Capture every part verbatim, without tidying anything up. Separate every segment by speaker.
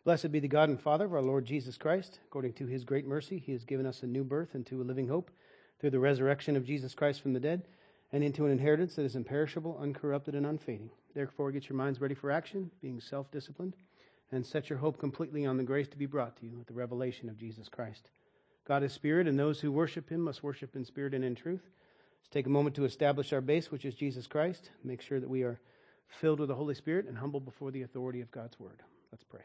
Speaker 1: Blessed be the God and Father of our Lord Jesus Christ. According to his great mercy, he has given us a new birth into a living hope through the resurrection of Jesus Christ from the dead, and into an inheritance that is imperishable, uncorrupted, and unfading. Therefore, get your minds ready for action, being self-disciplined, and set your hope completely on the grace to be brought to you at the revelation of Jesus Christ. God is spirit, and those who worship him must worship in spirit and in truth. Let's take a moment to establish our base, which is Jesus Christ. Make sure that we are filled with the Holy Spirit and humble before the authority of God's word. Let's pray.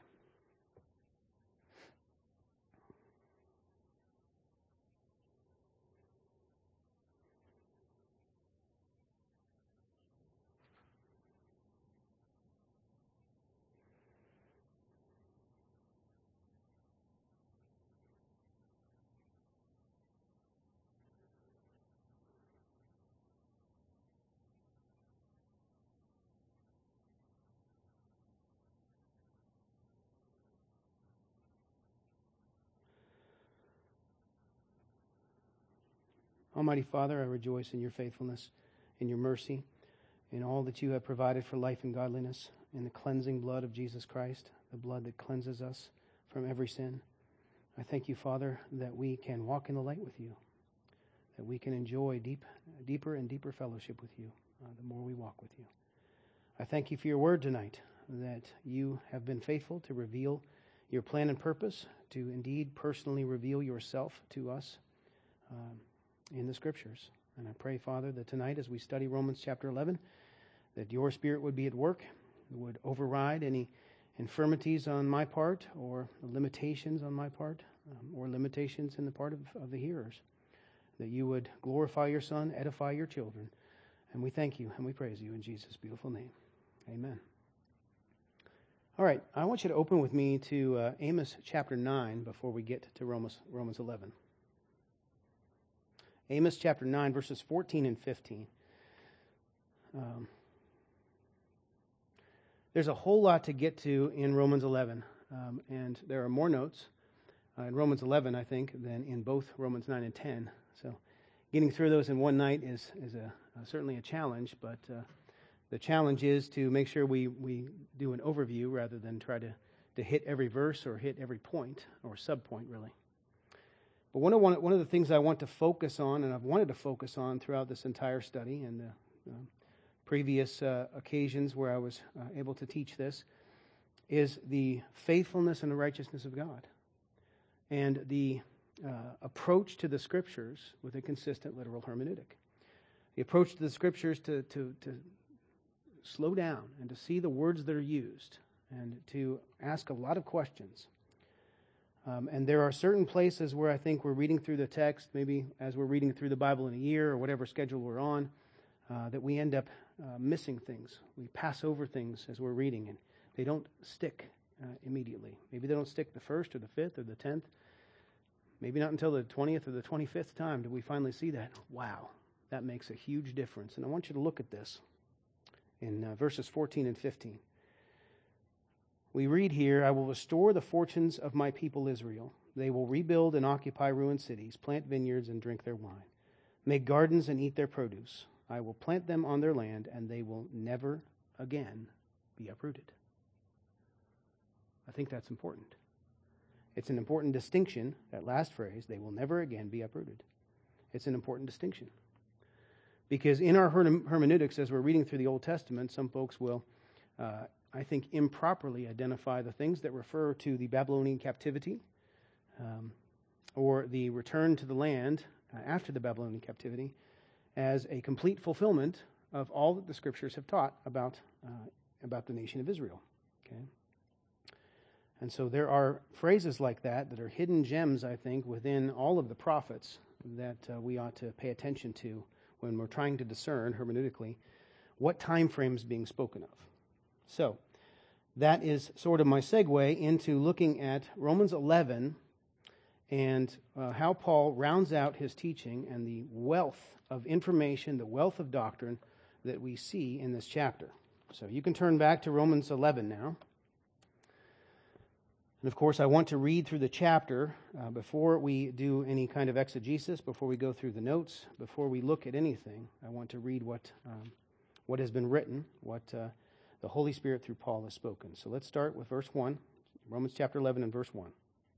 Speaker 1: Almighty Father, I rejoice in your faithfulness, in your mercy, in all that you have provided for life and godliness, in the cleansing blood of Jesus Christ, the blood that cleanses us from every sin. I thank you, Father, that we can walk in the light with you, that we can enjoy deep, deeper and deeper fellowship with you uh, the more we walk with you. I thank you for your word tonight, that you have been faithful to reveal your plan and purpose, to indeed personally reveal yourself to us Um, in the Scriptures. And I pray, Father, that tonight as we study Romans chapter eleven, that your Spirit would be at work, would override any infirmities on my part or limitations on my part um, or limitations in the part of, of the hearers, that you would glorify your Son, edify your children. And we thank you and we praise you in Jesus' beautiful name. Amen. All right, I want you to open with me to uh, Amos chapter nine before we get to Romans, Romans eleven. Amos chapter nine, verses fourteen and fifteen. Um, there's a whole lot to get to in Romans eleven, um, and there are more notes uh, in Romans eleven, I think, than in both Romans nine and ten. So getting through those in one night is, is a, uh, certainly a challenge, but uh, the challenge is to make sure we, we do an overview rather than try to, to hit every verse or hit every point or subpoint, really. But one of, one, one of the things I want to focus on, and I've wanted to focus on throughout this entire study and the uh, previous uh, occasions where I was uh, able to teach this, is the faithfulness and the righteousness of God, and the uh, approach to the Scriptures with a consistent literal hermeneutic. The approach to the Scriptures to, to, to slow down and to see the words that are used and to ask a lot of questions. Um, and there are certain places where I think we're reading through the text, maybe as we're reading through the Bible in a year or whatever schedule we're on, uh, that we end up uh, missing things. We pass over things as we're reading, and they don't stick uh, immediately. Maybe they don't stick the first or the fifth or the tenth. Maybe not until the twentieth or the twenty-fifth time do we finally see that. Wow, that makes a huge difference. And I want you to look at this in uh, verses fourteen and fifteen. We read here, I will restore the fortunes of my people Israel. They will rebuild and occupy ruined cities, plant vineyards and drink their wine, make gardens and eat their produce. I will plant them on their land, and they will never again be uprooted. I think that's important. It's an important distinction, that last phrase, they will never again be uprooted. It's an important distinction. Because in our hermeneutics, as we're reading through the Old Testament, some folks will uh, I think, improperly identify the things that refer to the Babylonian captivity um, or the return to the land uh, after the Babylonian captivity as a complete fulfillment of all that the Scriptures have taught about, uh, about the nation of Israel. Okay, and so there are phrases like that that are hidden gems, I think, within all of the prophets that uh, we ought to pay attention to when we're trying to discern hermeneutically what time frame is being spoken of. So, that is sort of my segue into looking at Romans eleven and uh, how Paul rounds out his teaching and the wealth of information, the wealth of doctrine that we see in this chapter. So you can turn back to Romans eleven now. And of course, I want to read through the chapter uh, before we do any kind of exegesis, before we go through the notes, before we look at anything. I want to read what um, what has been written, what uh, the Holy Spirit through Paul has spoken. So let's start with verse one, Romans chapter eleven and verse one.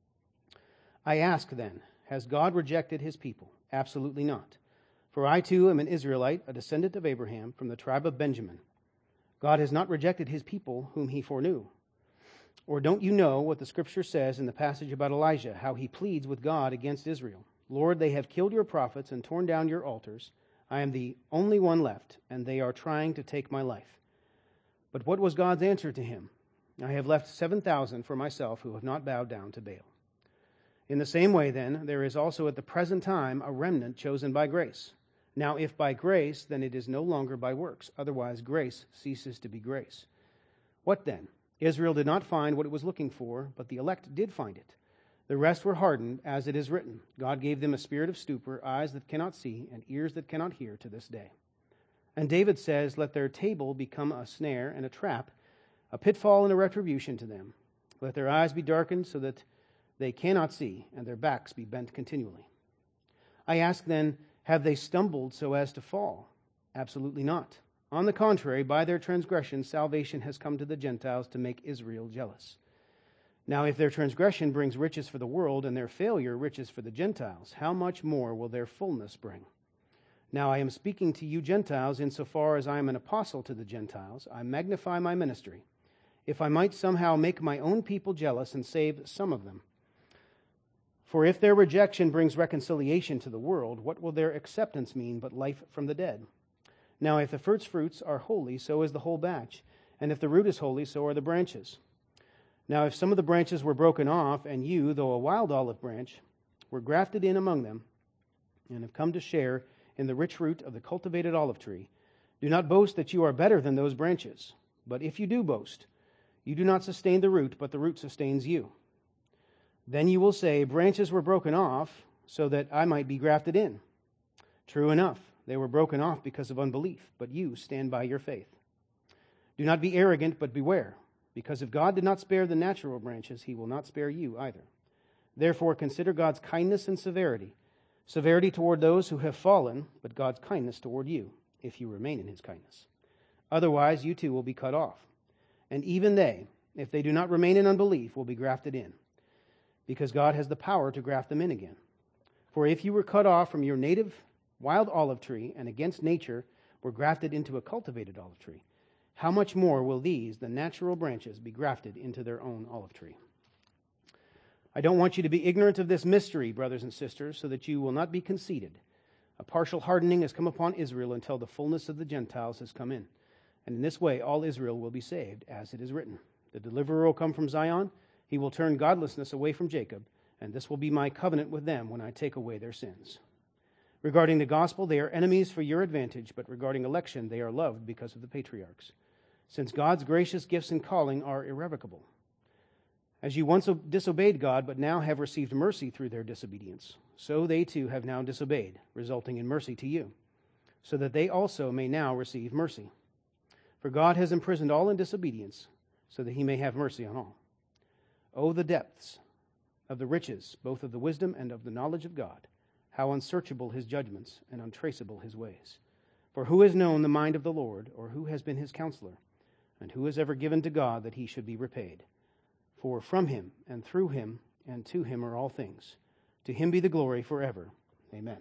Speaker 1: I ask then, has God rejected his people? Absolutely not. For I too am an Israelite, a descendant of Abraham, from the tribe of Benjamin. God has not rejected his people whom he foreknew. Or don't you know what the Scripture says in the passage about Elijah, how he pleads with God against Israel? Lord, they have killed your prophets and torn down your altars. I am the only one left, and they are trying to take my life. But what was God's answer to him? I have left seven thousand for myself who have not bowed down to Baal. In the same way, then, there is also at the present time a remnant chosen by grace. Now, if by grace, then it is no longer by works. Otherwise, grace ceases to be grace. What then? Israel did not find what it was looking for, but the elect did find it. The rest were hardened, as it is written. God gave them a spirit of stupor, eyes that cannot see, and ears that cannot hear to this day. And David says, let their table become a snare and a trap, a pitfall and a retribution to them. Let their eyes be darkened so that they cannot see, and their backs be bent continually. I ask then, have they stumbled so as to fall? Absolutely not. On the contrary, by their transgression, salvation has come to the Gentiles to make Israel jealous. Now, if their transgression brings riches for the world, and their failure riches for the Gentiles, how much more will their fullness bring? Now, I am speaking to you Gentiles, insofar as I am an apostle to the Gentiles. I magnify my ministry, if I might somehow make my own people jealous and save some of them. For if their rejection brings reconciliation to the world, what will their acceptance mean but life from the dead? Now, if the first fruits are holy, so is the whole batch. And if the root is holy, so are the branches. Now, if some of the branches were broken off, and you, though a wild olive branch, were grafted in among them, and have come to share in the rich root of the cultivated olive tree, do not boast that you are better than those branches. But if you do boast, you do not sustain the root, but the root sustains you. Then you will say, branches were broken off, so that I might be grafted in. True enough. They were broken off because of unbelief, but you stand by your faith. Do not be arrogant, but beware, because if God did not spare the natural branches, he will not spare you either. Therefore, consider God's kindness and severity. Severity toward those who have fallen, but God's kindness toward you, if you remain in his kindness. Otherwise, you too will be cut off. And even they, if they do not remain in unbelief, will be grafted in, because God has the power to graft them in again. For if you were cut off from your native wild olive tree, and against nature were grafted into a cultivated olive tree, how much more will these, the natural branches, be grafted into their own olive tree? I don't want you to be ignorant of this mystery, brothers and sisters, so that you will not be conceited. A partial hardening has come upon Israel until the fullness of the Gentiles has come in. And in this way all Israel will be saved, as it is written. The deliverer will come from Zion. He will turn godlessness away from Jacob, and this will be my covenant with them when I take away their sins. Regarding the gospel, they are enemies for your advantage, but regarding election, they are loved because of the patriarchs, since God's gracious gifts and calling are irrevocable. As you once disobeyed God, but now have received mercy through their disobedience, so they too have now disobeyed, resulting in mercy to you, so that they also may now receive mercy. For God has imprisoned all in disobedience, so that he may have mercy on all. Oh, the depths of the riches, both of the wisdom and of the knowledge of God! How unsearchable his judgments and untraceable his ways. For who has known the mind of the Lord, or who has been his counselor? And who has ever given to God that he should be repaid? For from him, and through him, and to him are all things. To him be the glory forever. Amen.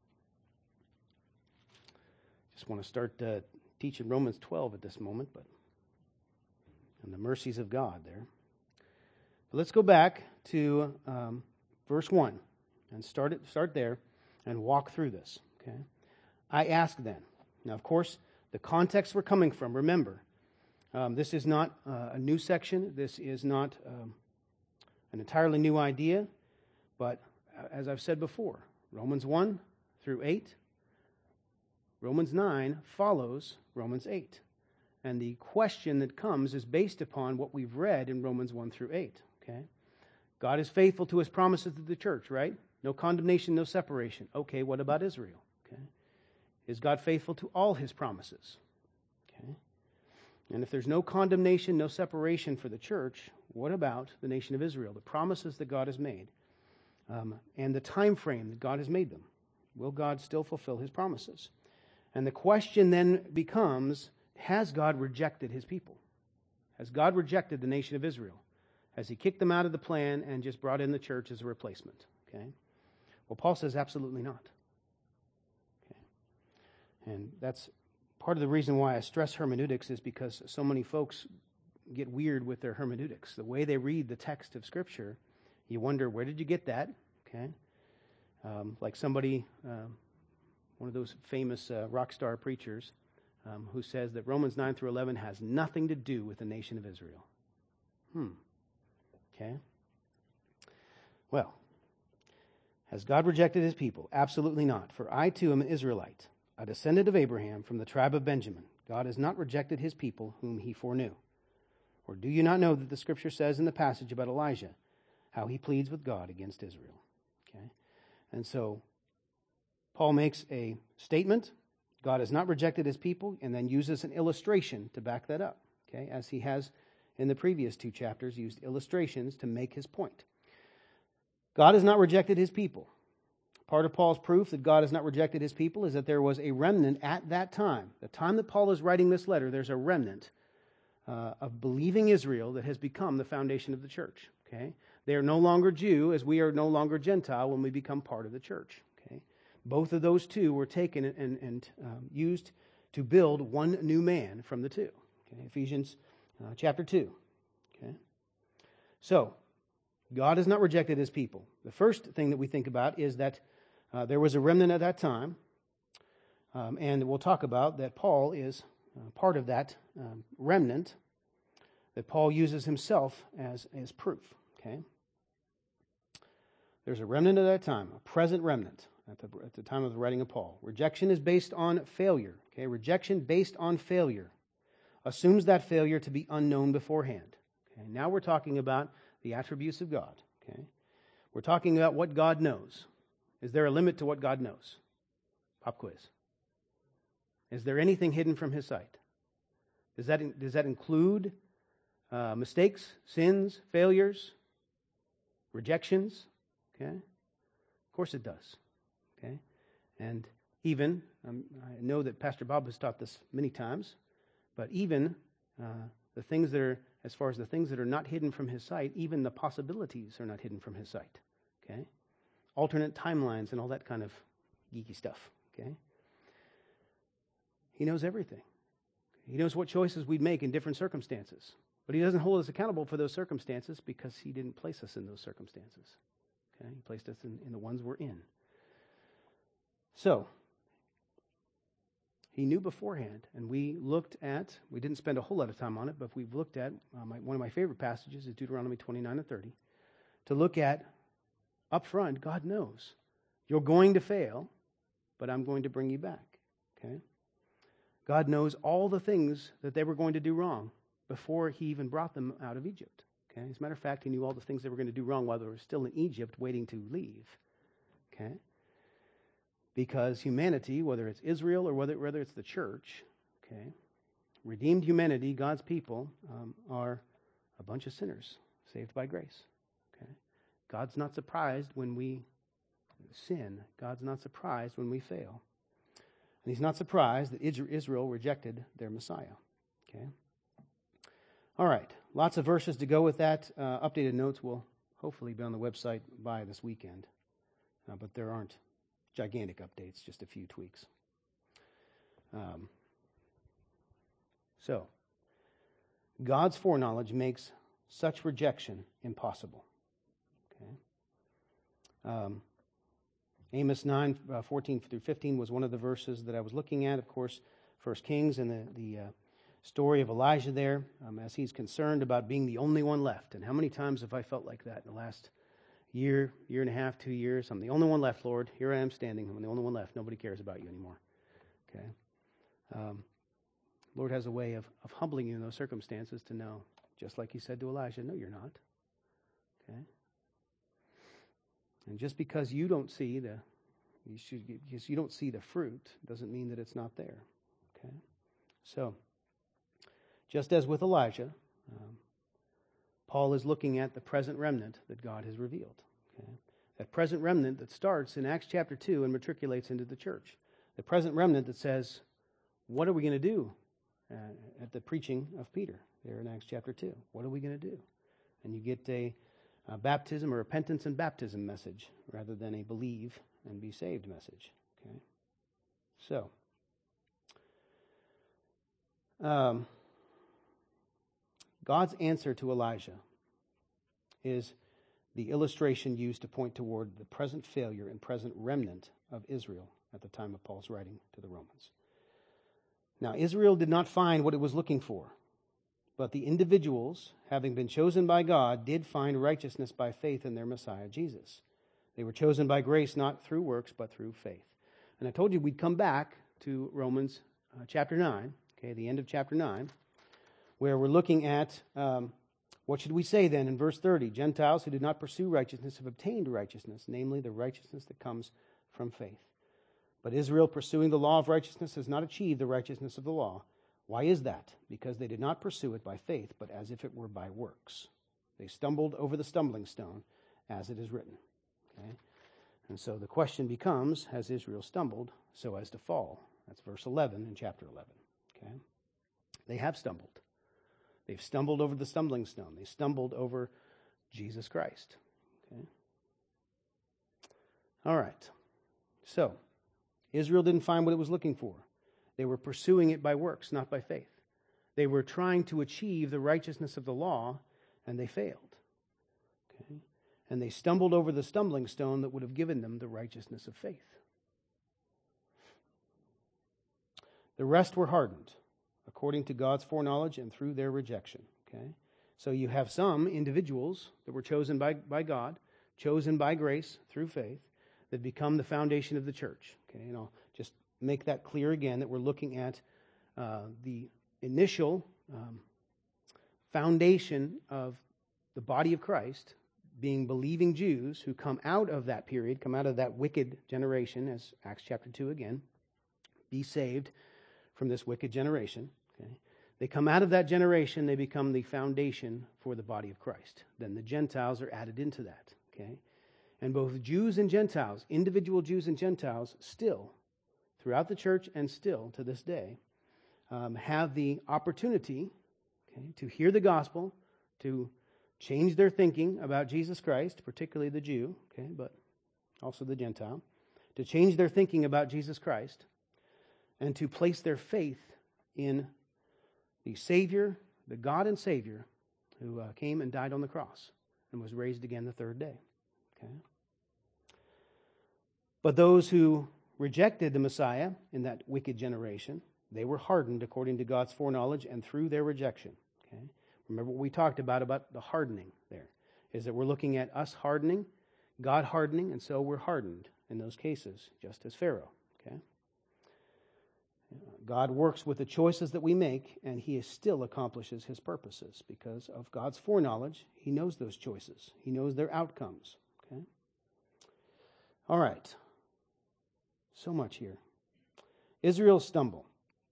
Speaker 1: Just want to start uh, teaching Romans twelve at this moment, but and the mercies of God there. But let's go back to um, verse one. And start it, start there and walk through this. Okay. I ask then. Now, of course, the context we're coming from, remember, um, this is not uh, a new section. This is not um, an entirely new idea. But as I've said before, Romans one through eight, Romans nine follows Romans eight. And the question that comes is based upon what we've read in Romans one through eight. Okay. God is faithful to his promises to the church, right? No condemnation, no separation. Okay, what about Israel? Okay. Is God faithful to all his promises? Okay. And if there's no condemnation, no separation for the church, what about the nation of Israel? The promises that God has made um, and the time frame that God has made them. Will God still fulfill his promises? And the question then becomes, has God rejected his people? Has God rejected the nation of Israel? Has he kicked them out of the plan and just brought in the church as a replacement? Okay. Well, Paul says absolutely not. Okay. And that's part of the reason why I stress hermeneutics, is because so many folks get weird with their hermeneutics. The way they read the text of Scripture, you wonder, where did you get that? Okay. Um, like somebody, um, one of those famous uh, rock star preachers, um, who says that Romans nine through eleven has nothing to do with the nation of Israel. Hmm. Okay. Well, has God rejected his people? Absolutely not. For I too am an Israelite, a descendant of Abraham from the tribe of Benjamin. God has not rejected his people whom he foreknew. Or do you not know that the Scripture says in the passage about Elijah how he pleads with God against Israel? Okay. And so Paul makes a statement, God has not rejected his people, and then uses an illustration to back that up. Okay, as he has in the previous two chapters, used illustrations to make his point. God has not rejected his people. Part of Paul's proof that God has not rejected his people is that there was a remnant at that time. The time that Paul is writing this letter, there's a remnant uh, of believing Israel that has become the foundation of the church. Okay, they are no longer Jew, as we are no longer Gentile when we become part of the church. Okay, both of those two were taken and, and um, used to build one new man from the two. Okay, Ephesians uh, chapter two. Okay, so God has not rejected his people. The first thing that we think about is that uh, there was a remnant at that time, um, and we'll talk about that Paul is uh, part of that um, remnant, that Paul uses himself as, as proof. Okay, there's a remnant at that time, a present remnant at the, at the time of the writing of Paul. Rejection is based on failure. Okay, rejection based on failure assumes that failure to be unknown beforehand. Okay, now we're talking about the attributes of God. Okay, we're talking about what God knows. Is there a limit to what God knows? Pop quiz. Is there anything hidden from his sight? Does that, does that include uh, mistakes, sins, failures, rejections? Okay, of course it does. Okay, and even, um, I know that Pastor Bob has taught this many times, but even uh, the things that are, as far as the things that are not hidden from his sight, even the possibilities are not hidden from his sight. Okay, alternate timelines and all that kind of geeky stuff. Okay, he knows everything. He knows what choices we'd make in different circumstances, but he doesn't hold us accountable for those circumstances because he didn't place us in those circumstances. Okay, he placed us in, in the ones we're in. So, he knew beforehand, and we looked at, we didn't spend a whole lot of time on it, but we've looked at, uh, my, one of my favorite passages is Deuteronomy twenty-nine and thirty, to look at, up front, God knows. You're going to fail, but I'm going to bring you back. Okay? God knows all the things that they were going to do wrong before he even brought them out of Egypt. Okay? As a matter of fact, he knew all the things they were going to do wrong while they were still in Egypt waiting to leave. Okay? Because humanity, whether it's Israel or whether, whether it's the church, okay, redeemed humanity, God's people, um, are a bunch of sinners saved by grace. Okay, God's not surprised when we sin. God's not surprised when we fail. And he's not surprised that Israel rejected their Messiah. Okay. All right, lots of verses to go with that. Uh, updated notes will hopefully be on the website by this weekend, uh, but there aren't gigantic updates, just a few tweaks. Um, so, God's foreknowledge makes such rejection impossible. Okay. Um, Amos nine, uh, fourteen through fifteen was one of the verses that I was looking at. Of course, First Kings and the, the uh, story of Elijah there, um, as he's concerned about being the only one left. And how many times have I felt like that in the last year, year and a half, two years? I'm the only one left, Lord. Here I am standing. I'm the only one left. Nobody cares about you anymore. Okay. Um, Lord has a way of, of humbling you in those circumstances to know, just like he said to Elijah, no, you're not. Okay. And just because you don't see the, you should, because you don't see the fruit, doesn't mean that it's not there. Okay. So, just as with Elijah, um, Paul is looking at the present remnant that God has revealed. Okay? That present remnant that starts in Acts chapter two and matriculates into the church. The present remnant that says, what are we going to do uh, at the preaching of Peter there in Acts chapter two? What are we going to do? And you get a, a baptism or repentance and baptism message rather than a believe and be saved message. Okay, so um, God's answer to Elijah is the illustration used to point toward the present failure and present remnant of Israel at the time of Paul's writing to the Romans. Now, Israel did not find what it was looking for, but the individuals, having been chosen by God, did find righteousness by faith in their Messiah, Jesus. They were chosen by grace, not through works, but through faith. And I told you we'd come back to Romans uh, chapter nine, okay, the end of chapter nine, where we're looking at um, what should we say then in verse thirty? Gentiles who did not pursue righteousness have obtained righteousness, namely the righteousness that comes from faith. But Israel, pursuing the law of righteousness, has not achieved the righteousness of the law. Why is that? Because they did not pursue it by faith, but as if it were by works. They stumbled over the stumbling stone, as it is written. Okay? And so the question becomes, has Israel stumbled so as to fall? That's verse eleven in chapter eleven. Okay? They have stumbled. They've stumbled over the stumbling stone. They stumbled over Jesus Christ. Okay? All right. So, Israel didn't find what it was looking for. They were pursuing it by works, not by faith. They were trying to achieve the righteousness of the law, and they failed. Okay? And they stumbled over the stumbling stone that would have given them the righteousness of faith. The rest were hardened, according to God's foreknowledge and through their rejection. Okay? So you have some individuals that were chosen by, by God, chosen by grace through faith, that become the foundation of the church. Okay, and I'll just make that clear again, that we're looking at uh, the initial um, foundation of the body of Christ being believing Jews who come out of that period, come out of that wicked generation, as Acts chapter two again, be saved from this wicked generation. Okay, they come out of that generation, they become the foundation for the body of Christ. Then the Gentiles are added into that. Okay. And both Jews and Gentiles, individual Jews and Gentiles, still, throughout the church and still to this day, um, have the opportunity okay, to hear the gospel, to change their thinking about Jesus Christ, particularly the Jew, okay, but also the Gentile, to change their thinking about Jesus Christ, and to place their faith in the Savior, the God and Savior, who uh, came and died on the cross and was raised again the third day. Okay. But those who rejected the Messiah in that wicked generation, they were hardened according to God's foreknowledge and through their rejection. Okay? Remember what we talked about, about the hardening there, is that we're looking at us hardening, God hardening, and so we're hardened in those cases, just as Pharaoh. Okay? God works with the choices that we make, and he still accomplishes his purposes because of God's foreknowledge. He knows those choices. He knows their outcomes. Okay? All right. So much here. Israel stumble.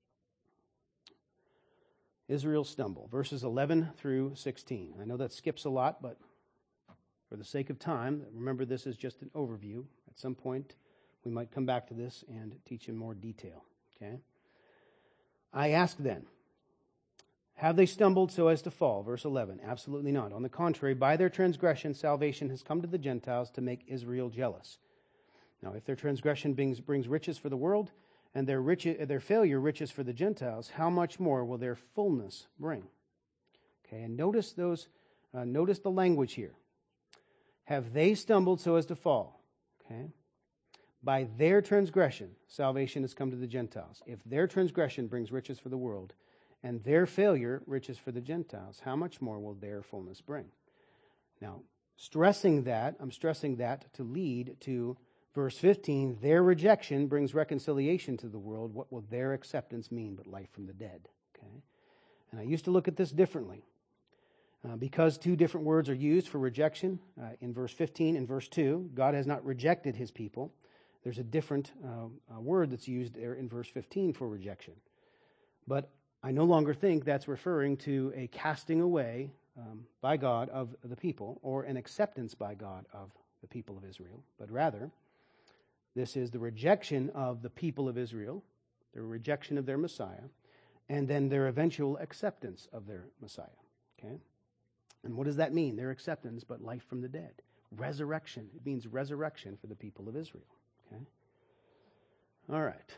Speaker 1: Israel stumble. Verses eleven through sixteen. I know that skips a lot, but for the sake of time, remember this is just an overview. At some point, we might come back to this and teach in more detail. Okay? I ask then, have they stumbled so as to fall? Verse eleven. Absolutely not. On the contrary, by their transgression, salvation has come to the Gentiles to make Israel jealous. Now, if their transgression brings, brings riches for the world, and their, rich, their failure riches for the Gentiles, how much more will their fullness bring? Okay, and notice those. Uh, notice the language here. Have they stumbled so as to fall? Okay, by their transgression, salvation has come to the Gentiles. If their transgression brings riches for the world, and their failure riches for the Gentiles, how much more will their fullness bring? Now, stressing that, I'm stressing that to lead to verse fifteen, their rejection brings reconciliation to the world. What will their acceptance mean but life from the dead? Okay, and I used to look at this differently. Uh, because two different words are used for rejection uh, in verse fifteen and verse two, God has not rejected his people. There's a different uh, uh, word that's used there in verse fifteen for rejection. But I no longer think that's referring to a casting away um, by God of the people or an acceptance by God of the people of Israel, but rather this is the rejection of the people of Israel, their rejection of their Messiah, and then their eventual acceptance of their Messiah. Okay? And what does that mean? Their acceptance, but life from the dead. Resurrection. It means resurrection for the people of Israel. Okay? All right.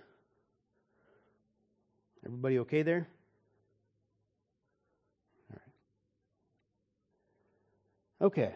Speaker 1: Everybody okay there? All right. Okay.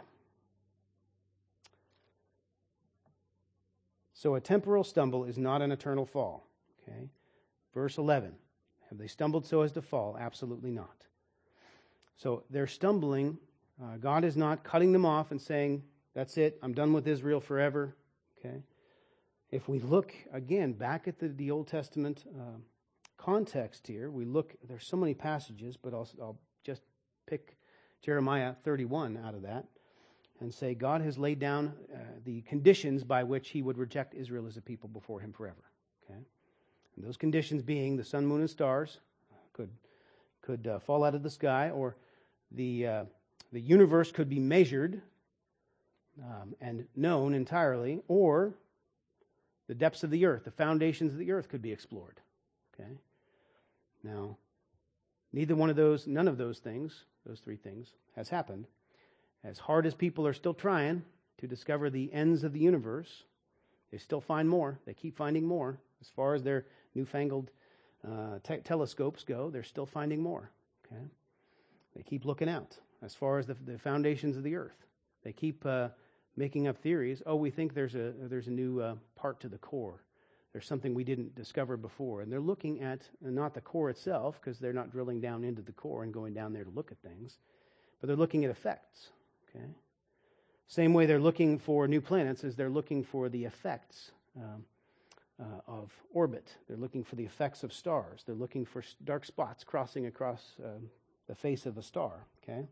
Speaker 1: So a temporal stumble is not an eternal fall. Okay? Verse eleven. Have they stumbled so as to fall? Absolutely not. So they're stumbling. Uh, God is not cutting them off and saying, that's it, I'm done with Israel forever. Okay? If we look, again, back at the, the Old Testament uh, context here, we look, there's so many passages, but I'll, I'll just pick Jeremiah thirty-one out of that and say God has laid down uh, the conditions by which he would reject Israel as a people before him forever. Okay? And those conditions being the sun, moon, and stars could, could uh, fall out of the sky, or the, uh, the universe could be measured um, and known entirely, or the depths of the earth, the foundations of the earth could be explored. Okay? Now, neither one of those, none of those things, those three things, has happened. As hard as people are still trying to discover the ends of the universe, they still find more. They keep finding more. As far as their newfangled uh, te- telescopes go, they're still finding more. Okay? They keep looking out. As far as the, the foundations of the earth, they keep uh, making up theories. Oh, we think there's a there's a new uh, part to the core. There's something we didn't discover before. And they're looking at uh, not the core itself, because they're not drilling down into the core and going down there to look at things, but they're looking at effects. Okay? Same way they're looking for new planets as they're looking for the effects um, uh, of orbit. They're looking for the effects of stars. They're looking for dark spots crossing across uh, the face of a star. Okay?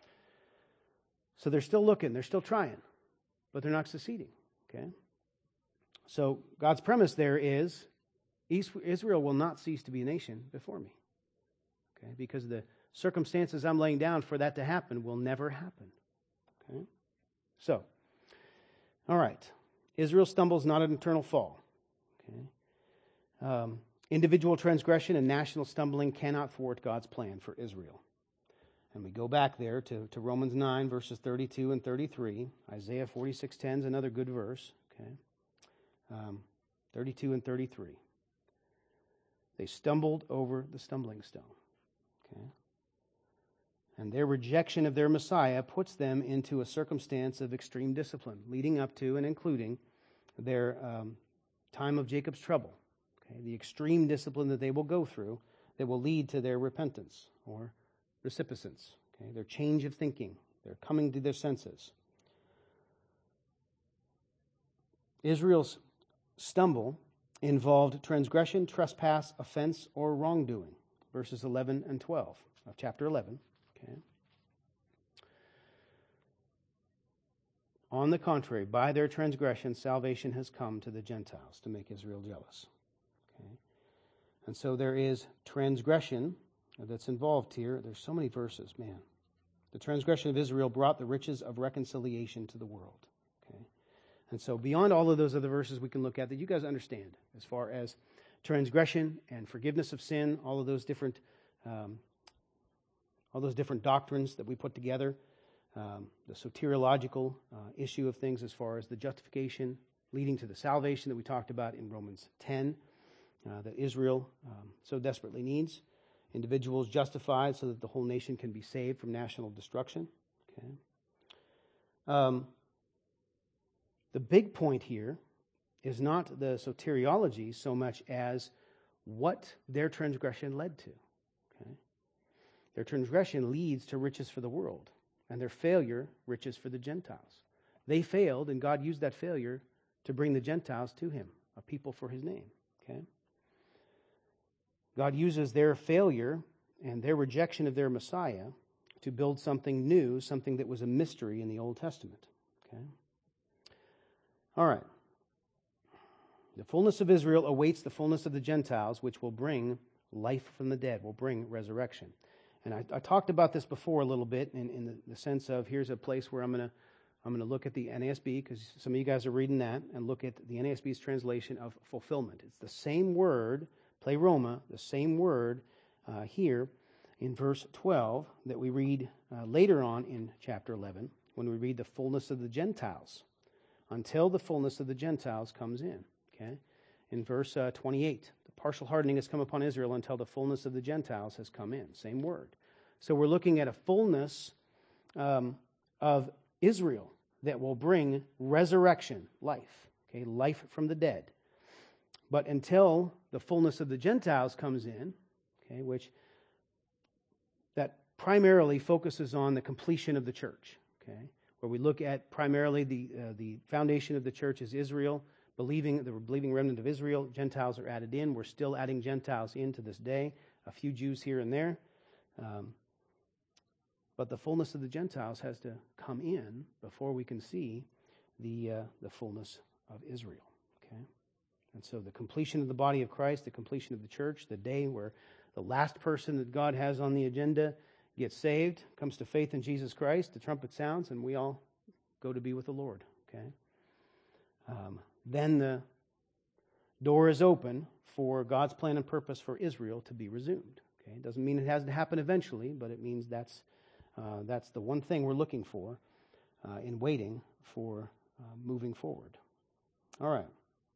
Speaker 1: So they're still looking. They're still trying, but they're not succeeding. Okay? So God's premise there is Israel will not cease to be a nation before me. Okay? Because the circumstances I'm laying down for that to happen will never happen. Okay? So, all right. Israel stumbles, not an eternal fall. Okay? Um, individual transgression and national stumbling cannot thwart God's plan for Israel. And we go back there to, to Romans nine, verses thirty-two and thirty-three. Isaiah forty-six ten is another good verse. Okay? Um, thirty-two and thirty-three. They stumbled over the stumbling stone. Okay? And their rejection of their Messiah puts them into a circumstance of extreme discipline, leading up to and including their um, time of Jacob's trouble. Okay? The extreme discipline that they will go through that will lead to their repentance or recipiscence, okay? Their change of thinking, their coming to their senses. Israel's stumble involved transgression, trespass, offense, or wrongdoing. Verses eleven and twelve of chapter eleven. Okay. On the contrary, by their transgression, salvation has come to the Gentiles to make Israel jealous. Okay. And so there is transgression that's involved here. There's so many verses, man. The transgression of Israel brought the riches of reconciliation to the world. Okay. And so beyond all of those other verses we can look at that you guys understand as far as transgression and forgiveness of sin, all of those different um, all those different doctrines that we put together, um, the soteriological uh, issue of things as far as the justification leading to the salvation that we talked about in Romans ten, uh, that Israel um, so desperately needs. Individuals justified so that the whole nation can be saved from national destruction. Okay. Um, the big point here is not the soteriology so much as what their transgression led to. Okay. Their transgression leads to riches for the world, and their failure, riches for the Gentiles. They failed, and God used that failure to bring the Gentiles to him, a people for his name. Okay. God uses their failure and their rejection of their Messiah to build something new, something that was a mystery in the Old Testament. Okay? All right. The fullness of Israel awaits the fullness of the Gentiles, which will bring life from the dead, will bring resurrection. And I, I talked about this before a little bit in, in the, the sense of here's a place where I'm going to I'm going to look at the N A S B, because some of you guys are reading that, and look at the N A S B's translation of fulfillment. It's the same word, pleroma, the same word uh, here, in verse twelve that we read uh, later on in chapter eleven, when we read the fullness of the Gentiles, until the fullness of the Gentiles comes in. Okay, in verse uh, twenty-eight, the partial hardening has come upon Israel until the fullness of the Gentiles has come in. Same word. So we're looking at a fullness um, of Israel that will bring resurrection, life, okay, life from the dead. But until the fullness of the Gentiles comes in, okay, which that primarily focuses on the completion of the church, okay, where we look at primarily the uh, the foundation of the church is Israel, believing the believing remnant of Israel. Gentiles are added in. We're still adding Gentiles in to this day, a few Jews here and there. Um, but the fullness of the Gentiles has to come in before we can see the uh, the fullness of Israel. Okay, and so the completion of the body of Christ, the completion of the church, the day where the last person that God has on the agenda gets saved, comes to faith in Jesus Christ, the trumpet sounds, and we all go to be with the Lord. Okay, um, then the door is open for God's plan and purpose for Israel to be resumed. Okay, it doesn't mean it has to happen eventually, but it means that's uh, that's the one thing we're looking for uh, in waiting for uh, moving forward. All right.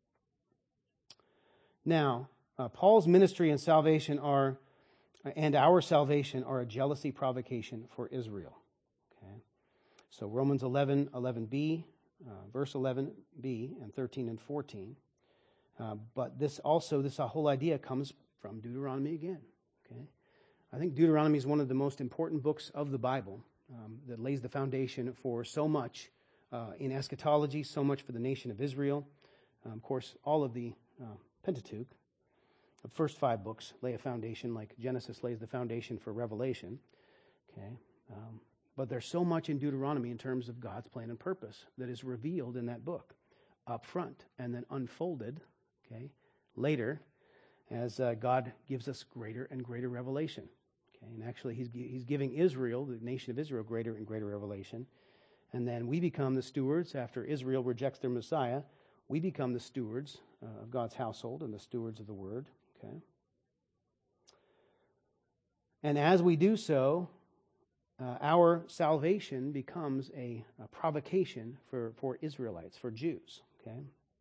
Speaker 1: Now, uh, Paul's ministry and salvation are, and our salvation are a jealousy provocation for Israel. Okay, so Romans eleven, eleven b, uh, verse eleven b, and thirteen and fourteen. Uh, but this also, this whole idea comes from Deuteronomy again. Okay, I think Deuteronomy is one of the most important books of the Bible um, that lays the foundation for so much uh, in eschatology, so much for the nation of Israel. Um, of course, all of the uh, Pentateuch, the first five books, lay a foundation like Genesis lays the foundation for Revelation. Okay, um, but there's so much in Deuteronomy in terms of God's plan and purpose that is revealed in that book up front and then unfolded, okay, later as uh, God gives us greater and greater revelation. Okay, and actually he's he's giving Israel, the nation of Israel, greater and greater revelation. And then we become the stewards after Israel rejects their Messiah. We become the stewards uh, of God's household and the stewards of the Word. Okay. And as we do so, uh, our salvation becomes a, a provocation for, for Israelites, for Jews. Okay.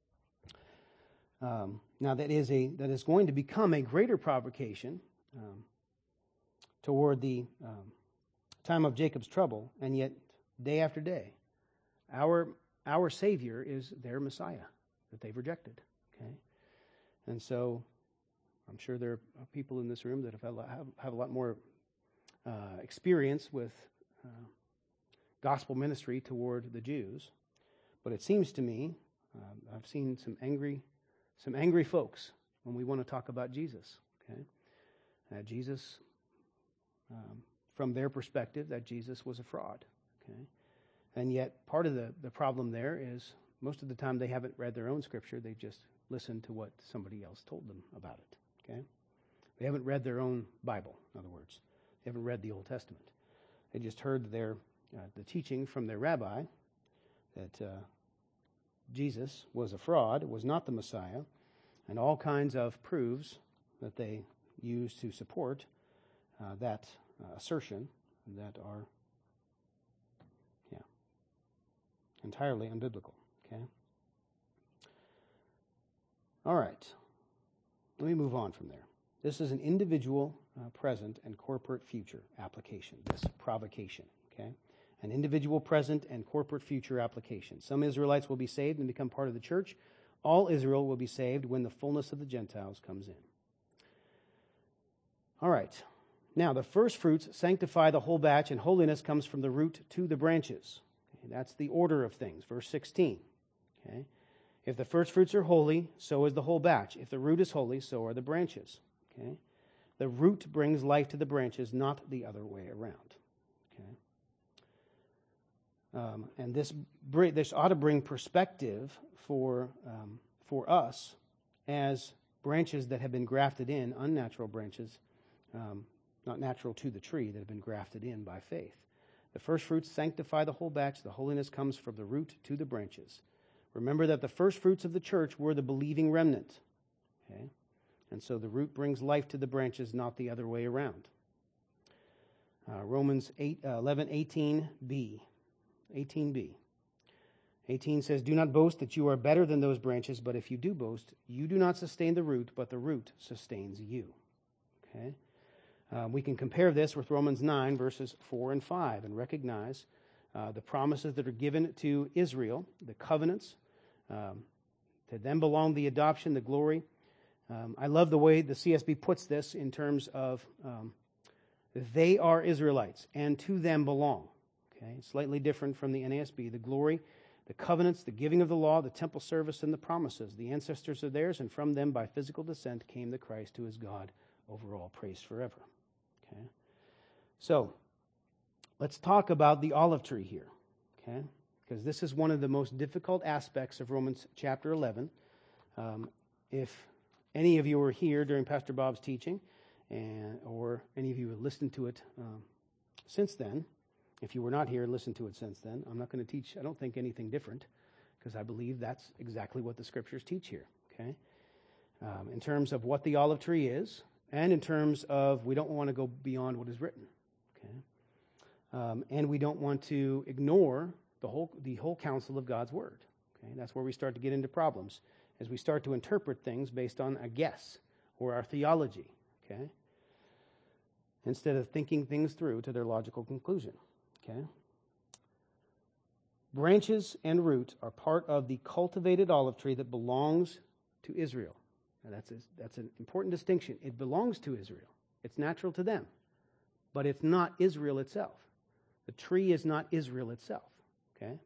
Speaker 1: Um, now that is a that is going to become a greater provocation um, toward the um, time of Jacob's trouble, and yet day after day, our our Savior is their Messiah that they've rejected. Okay, and so I'm sure there are people in this room that have have, have a lot more uh, experience with uh, gospel ministry toward the Jews, but it seems to me uh, I've seen some angry. Some angry folks when we want to talk about Jesus, okay? That Jesus, um, from their perspective, that Jesus was a fraud, okay? And yet part of the, the problem there is most of the time they haven't read their own scripture. They just listened to what somebody else told them about it, okay? They haven't read their own Bible, in other words. They haven't read the Old Testament. They just heard their uh, the teaching from their rabbi that uh, Jesus was a fraud, was not the Messiah, and all kinds of proofs that they use to support uh, that uh, assertion that are, yeah, entirely unbiblical. Okay. All right. Let me move on from there. This is an individual, uh, present, and corporate future application. This provocation. Okay. An individual present and corporate future application. Some Israelites will be saved and become part of the church. All Israel will be saved when the fullness of the Gentiles comes in. All right. Now, the first fruits sanctify the whole batch, and holiness comes from the root to the branches. Okay, that's the order of things. Verse sixteen. Okay. If the first fruits are holy, so is the whole batch. If the root is holy, so are the branches. Okay. The root brings life to the branches, not the other way around. Okay. Um, and this this ought to bring perspective for um, for us as branches that have been grafted in, unnatural branches, um, not natural to the tree, that have been grafted in by faith. The first fruits sanctify the whole batch. The holiness comes from the root to the branches. Remember that the first fruits of the church were the believing remnant. Okay? And so the root brings life to the branches, not the other way around. Uh, Romans eight, uh, eleven, eighteen b. eighteen b. eighteen says, "Do not boast that you are better than those branches, but if you do boast, you do not sustain the root, but the root sustains you." Okay? Uh, we can compare this with Romans nine, verses four and five, and recognize uh, the promises that are given to Israel, the covenants. Um, to them belong the adoption, the glory. Um, I love the way the C S B puts this in terms of um, they are Israelites, and to them belong. Okay, slightly different from the N A S B. The glory, the covenants, the giving of the law, the temple service, and the promises. The ancestors are theirs, and from them by physical descent came the Christ who is God over all, praised forever. Okay, so let's talk about the olive tree here. Okay, because this is one of the most difficult aspects of Romans chapter eleven. Um, if any of you were here during Pastor Bob's teaching, and or any of you have listened to it um, since then, if you were not here and listened to it since then, I'm not going to teach, I don't think, anything different, because I believe that's exactly what the Scriptures teach here, okay? Um, in terms of what the olive tree is, and in terms of we don't want to go beyond what is written, okay? Um, and we don't want to ignore the whole the whole counsel of God's Word, okay? That's where we start to get into problems, as we start to interpret things based on a guess or our theology, okay? Instead of thinking things through to their logical conclusion. Okay. Branches and root are part of the cultivated olive tree that belongs to Israel. Now that's a, that's an important distinction. It belongs to Israel. It's natural to them. But it's not Israel itself. The tree is not Israel itself. Okay.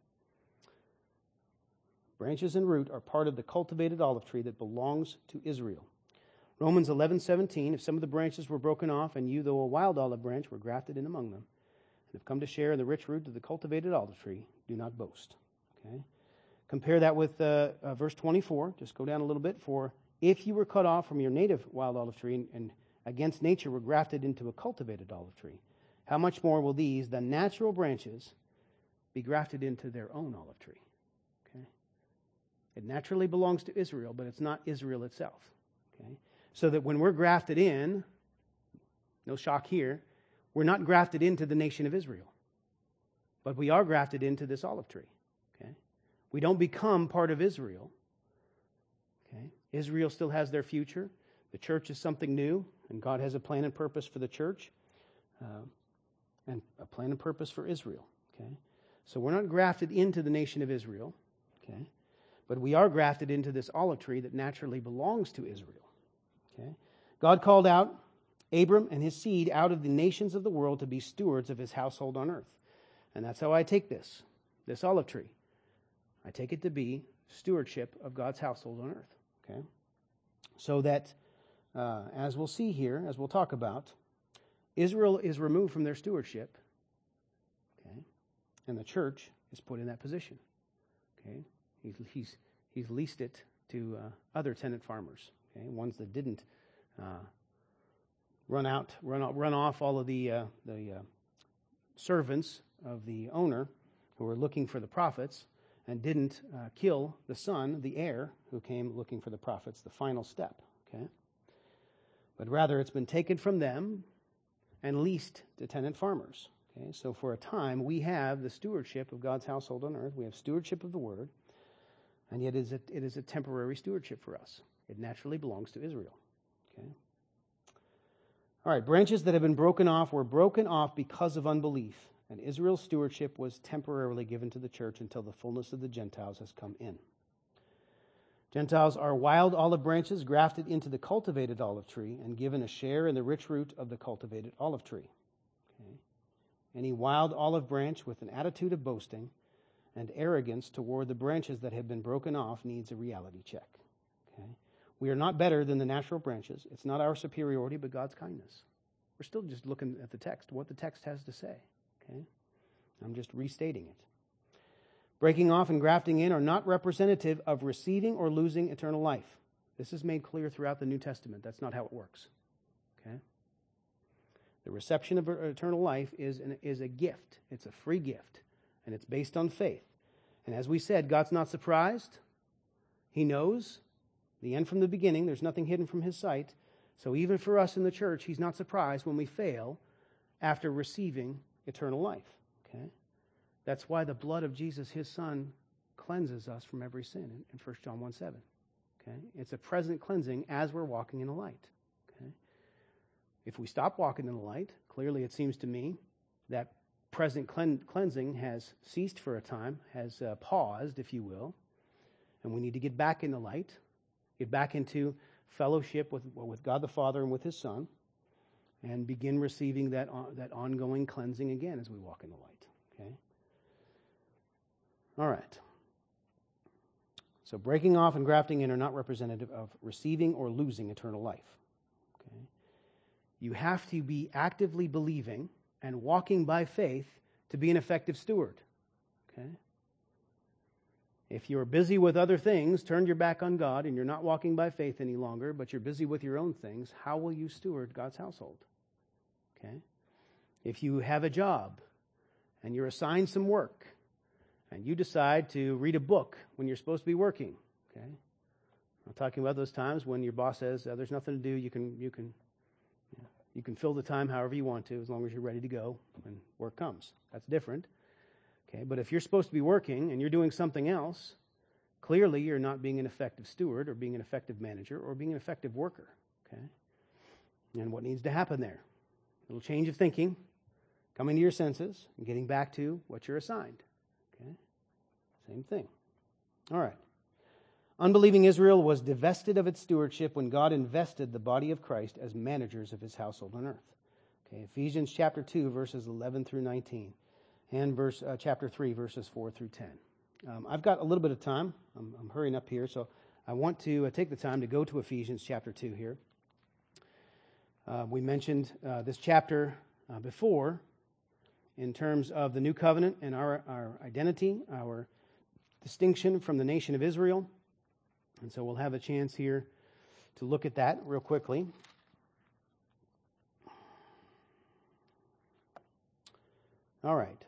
Speaker 1: Branches and root are part of the cultivated olive tree that belongs to Israel. Romans eleven seventeen, if some of the branches were broken off, and you, though a wild olive branch, were grafted in among them, have come to share in the rich root of the cultivated olive tree, do not boast. Okay. Compare that with uh, uh, verse twenty-four. Just go down a little bit. For if you were cut off from your native wild olive tree and, and against nature were grafted into a cultivated olive tree, how much more will these, the natural branches, be grafted into their own olive tree? Okay. It naturally belongs to Israel, but it's not Israel itself. Okay. So that when we're grafted in, no shock here, we're not grafted into the nation of Israel, but we are grafted into this olive tree. Okay, we don't become part of Israel. Okay, Israel still has their future. The church is something new, and God has a plan and purpose for the church, uh, and a plan and purpose for Israel. Okay, so we're not grafted into the nation of Israel. Okay, but we are grafted into this olive tree that naturally belongs to Israel. Okay, God called out Abram and his seed out of the nations of the world to be stewards of his household on earth. And that's how I take this, this olive tree. I take it to be stewardship of God's household on earth. Okay, so that, uh, as we'll see here, as we'll talk about, Israel is removed from their stewardship, okay, and the church is put in that position. Okay, he's he's, he's leased it to uh, other tenant farmers, okay, ones that didn't uh, run out, run off, run off all of the uh, the uh, servants of the owner who were looking for the prophets, and didn't uh, kill the son, the heir, who came looking for the prophets, the final step. Okay, but rather it's been taken from them and leased to tenant farmers. Okay, so for a time we have the stewardship of God's household on earth. We have stewardship of the Word, and yet it is a, it is a temporary stewardship for us. It naturally belongs to Israel. Okay. All right, branches that have been broken off were broken off because of unbelief, and Israel's stewardship was temporarily given to the church until the fullness of the Gentiles has come in. Gentiles are wild olive branches grafted into the cultivated olive tree and given a share in the rich root of the cultivated olive tree. Okay. Any wild olive branch with an attitude of boasting and arrogance toward the branches that have been broken off needs a reality check. Okay. We are not better than the natural branches. It's not our superiority, but God's kindness. We're still just looking at the text, what the text has to say. Okay? I'm just restating it. Breaking off and grafting in are not representative of receiving or losing eternal life. This is made clear throughout the New Testament. That's not how it works. Okay? The reception of eternal life is, an, is a gift. It's a free gift, and it's based on faith. And as we said, God's not surprised. He knows the end from the beginning. There's nothing hidden from his sight. So even for us in the church, he's not surprised when we fail after receiving eternal life. Okay? That's why the blood of Jesus, his Son, cleanses us from every sin in First John one seven. Okay? It's a present cleansing as we're walking in the light. Okay? If we stop walking in the light, clearly it seems to me that present clean, cleansing has ceased for a time, has uh, paused, if you will, and we need to get back in the light, get back into fellowship with, with God the Father and with his Son, and begin receiving that, on, that ongoing cleansing again as we walk in the light. Okay? All right. So breaking off and grafting in are not representative of receiving or losing eternal life. Okay? You have to be actively believing and walking by faith to be an effective steward. Okay? If you're busy with other things, turned your back on God, and you're not walking by faith any longer, but you're busy with your own things, how will you steward God's household? Okay? If you have a job and you're assigned some work and you decide to read a book when you're supposed to be working, okay? I'm talking about those times when your boss says, oh, there's nothing to do, you can you can you, know, you can fill the time however you want to as long as you're ready to go when work comes. That's different. Okay? But if you're supposed to be working and you're doing something else, clearly you're not being an effective steward or being an effective manager or being an effective worker. Okay? And what needs to happen there? A little change of thinking, coming to your senses, and getting back to what you're assigned. Okay? Same thing. All right. Unbelieving Israel was divested of its stewardship when God invested the body of Christ as managers of his household on earth. Okay, Ephesians chapter two, verses eleven through nineteen, and verse uh, chapter three, verses four through ten. Um, I've got a little bit of time. I'm, I'm hurrying up here, so I want to uh, take the time to go to Ephesians chapter two here. Uh, we mentioned uh, this chapter uh, before in terms of the new covenant and our, our identity, our distinction from the nation of Israel. And so we'll have a chance here to look at that real quickly. All right.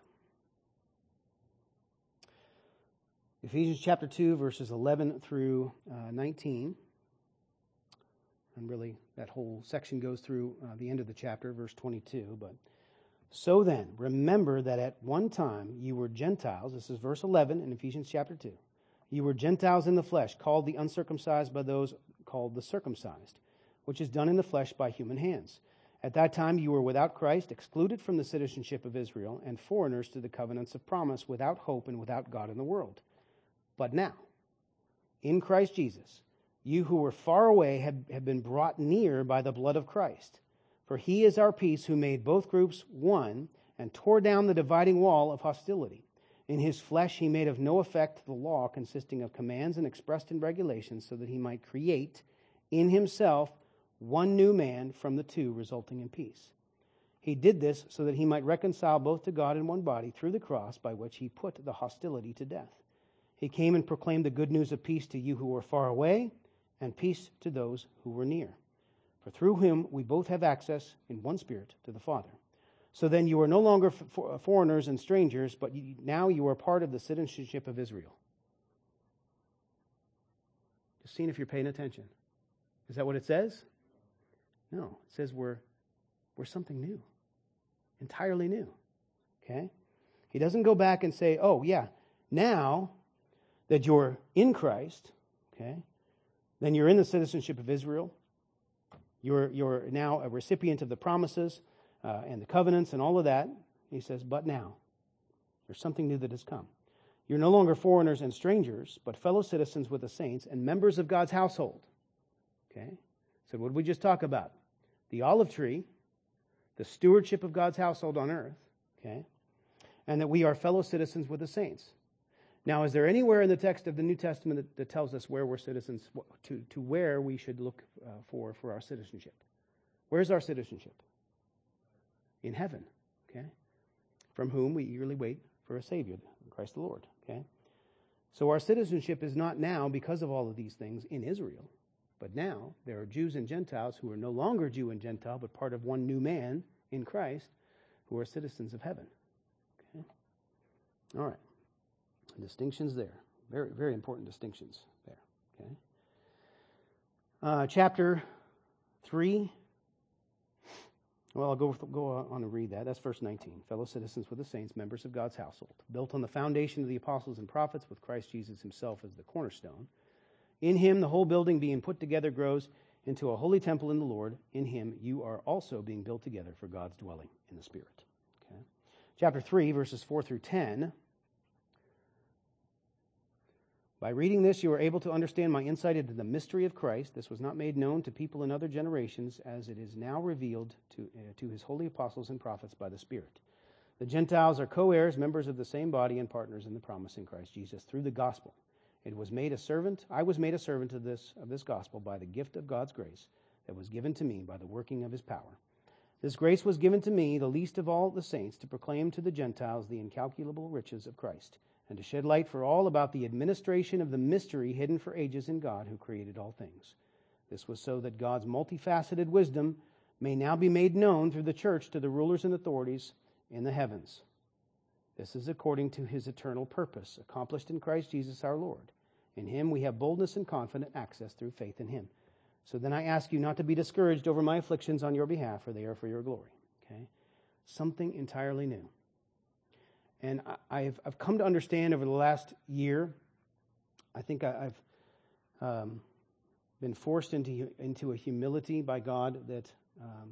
Speaker 1: Ephesians chapter two, verses eleven through uh, nineteen. And really, that whole section goes through uh, the end of the chapter, verse twenty-two. But so then, remember that at one time you were Gentiles. This is verse eleven in Ephesians chapter two. You were Gentiles in the flesh, called the uncircumcised by those called the circumcised, which is done in the flesh by human hands. At that time you were without Christ, excluded from the citizenship of Israel, and foreigners to the covenants of promise, without hope and without God in the world. But now, in Christ Jesus, you who were far away have, have been brought near by the blood of Christ. For he is our peace, who made both groups one and tore down the dividing wall of hostility. In his flesh he made of no effect the law consisting of commands and expressed in regulations, so that he might create in himself one new man from the two, resulting in peace. He did this so that he might reconcile both to God in one body through the cross, by which he put the hostility to death. He came and proclaimed the good news of peace to you who were far away, and peace to those who were near. For through him we both have access in one Spirit to the Father. So then you are no longer f- foreigners and strangers, but you, now you are part of the citizenship of Israel. Just seeing if you're paying attention. Is that what it says? No, it says we're we're something new. Entirely new. Okay? He doesn't go back and say, oh yeah, now that you're in Christ, okay, then you're in the citizenship of Israel. You're, you're now a recipient of the promises uh, and the covenants and all of that. He says, but now, there's something new that has come. You're no longer foreigners and strangers, but fellow citizens with the saints and members of God's household. Okay? So what did we just talk about? The olive tree, the stewardship of God's household on earth, okay? And that we are fellow citizens with the saints. Now, is there anywhere in the text of the New Testament that, that tells us where we're citizens, to, to where we should look uh, for, for our citizenship? Where's our citizenship? In heaven, okay? From whom we eagerly wait for a Savior, Christ the Lord, okay? So our citizenship is not now, because of all of these things, in Israel. But now there are Jews and Gentiles who are no longer Jew and Gentile, but part of one new man in Christ, who are citizens of heaven. Okay? All right. Distinctions there. Very, very important distinctions there. Okay. Uh, chapter three, Well, I'll go, go on and read that. That's verse nineteen. Fellow citizens with the saints, members of God's household, built on the foundation of the apostles and prophets, with Christ Jesus himself as the cornerstone. In him, the whole building being put together grows into a holy temple in the Lord. In him, you are also being built together for God's dwelling in the Spirit. Okay. Chapter three, verses four through ten. By reading this, you are able to understand my insight into the mystery of Christ. This was not made known to people in other generations, as it is now revealed to, uh, to his holy apostles and prophets by the Spirit. The Gentiles are co-heirs, members of the same body, and partners in the promise in Christ Jesus through the gospel. It was made a servant. I was made a servant of this of this gospel by the gift of God's grace that was given to me by the working of his power. This grace was given to me, the least of all the saints, to proclaim to the Gentiles the incalculable riches of Christ, and to shed light for all about the administration of the mystery hidden for ages in God who created all things. This was so that God's multifaceted wisdom may now be made known through the church to the rulers and authorities in the heavens. This is according to his eternal purpose, accomplished in Christ Jesus our Lord. In him we have boldness and confident access through faith in him. So then I ask you not to be discouraged over my afflictions on your behalf, for they are for your glory. Okay? Something entirely new. And I've, I've come to understand over the last year, I think I, I've um, been forced into, into a humility by God that um,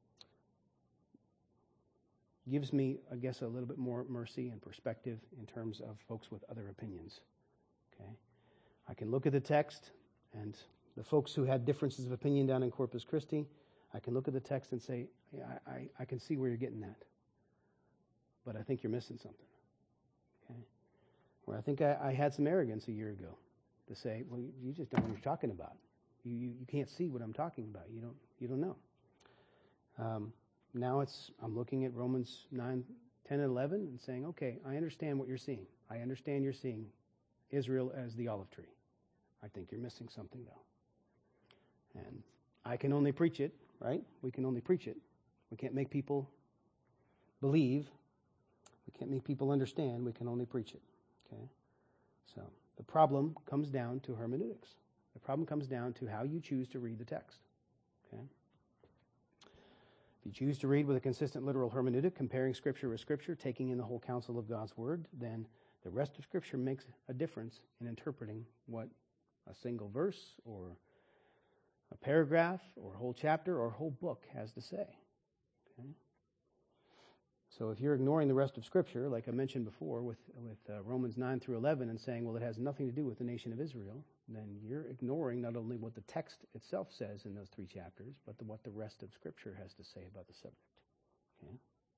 Speaker 1: gives me, I guess, a little bit more mercy and perspective in terms of folks with other opinions. Okay, I can look at the text, and the folks who had differences of opinion down in Corpus Christi, I can look at the text and say, yeah, I, I, I can see where you're getting at. But I think you're missing something. Okay? Where I think I, I had some arrogance a year ago to say, well, you, you just don't know what you're talking about. You, you you can't see what I'm talking about. You don't you don't know. Um, now it's I'm looking at Romans nine, ten, and eleven and saying, okay, I understand what you're seeing. I understand you're seeing Israel as the olive tree. I think you're missing something though. And I can only preach it, right? We can only preach it. We can't make people believe. We can't make people understand. We can only preach it. Okay? So the problem comes down to hermeneutics. The problem comes down to how you choose to read the text. Okay? If you choose to read with a consistent literal hermeneutic, comparing Scripture with Scripture, taking in the whole counsel of God's Word, then the rest of Scripture makes a difference in interpreting what a single verse or a paragraph or a whole chapter or a whole book has to say. Okay? So if you're ignoring the rest of Scripture, like I mentioned before with, with uh, Romans nine through eleven, and saying, well, it has nothing to do with the nation of Israel, then you're ignoring not only what the text itself says in those three chapters, but the, what the rest of Scripture has to say about the subject. Okay?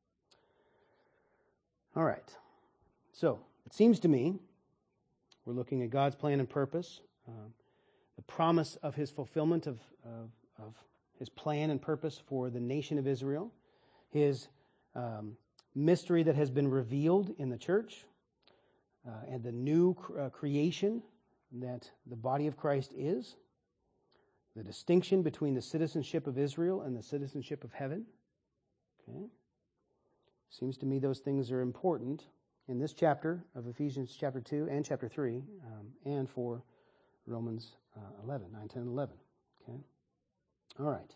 Speaker 1: All right. So it seems to me we're looking at God's plan and purpose, um, the promise of his fulfillment of, of, of his plan and purpose for the nation of Israel, his um, mystery that has been revealed in the church, uh, and the new cr- uh, creation that the body of Christ is, the distinction between the citizenship of Israel and the citizenship of heaven. Okay? Seems to me those things are important in this chapter of Ephesians chapter two and chapter three, um, and for Romans uh, eleven, nine, ten, and eleven. Okay? All right.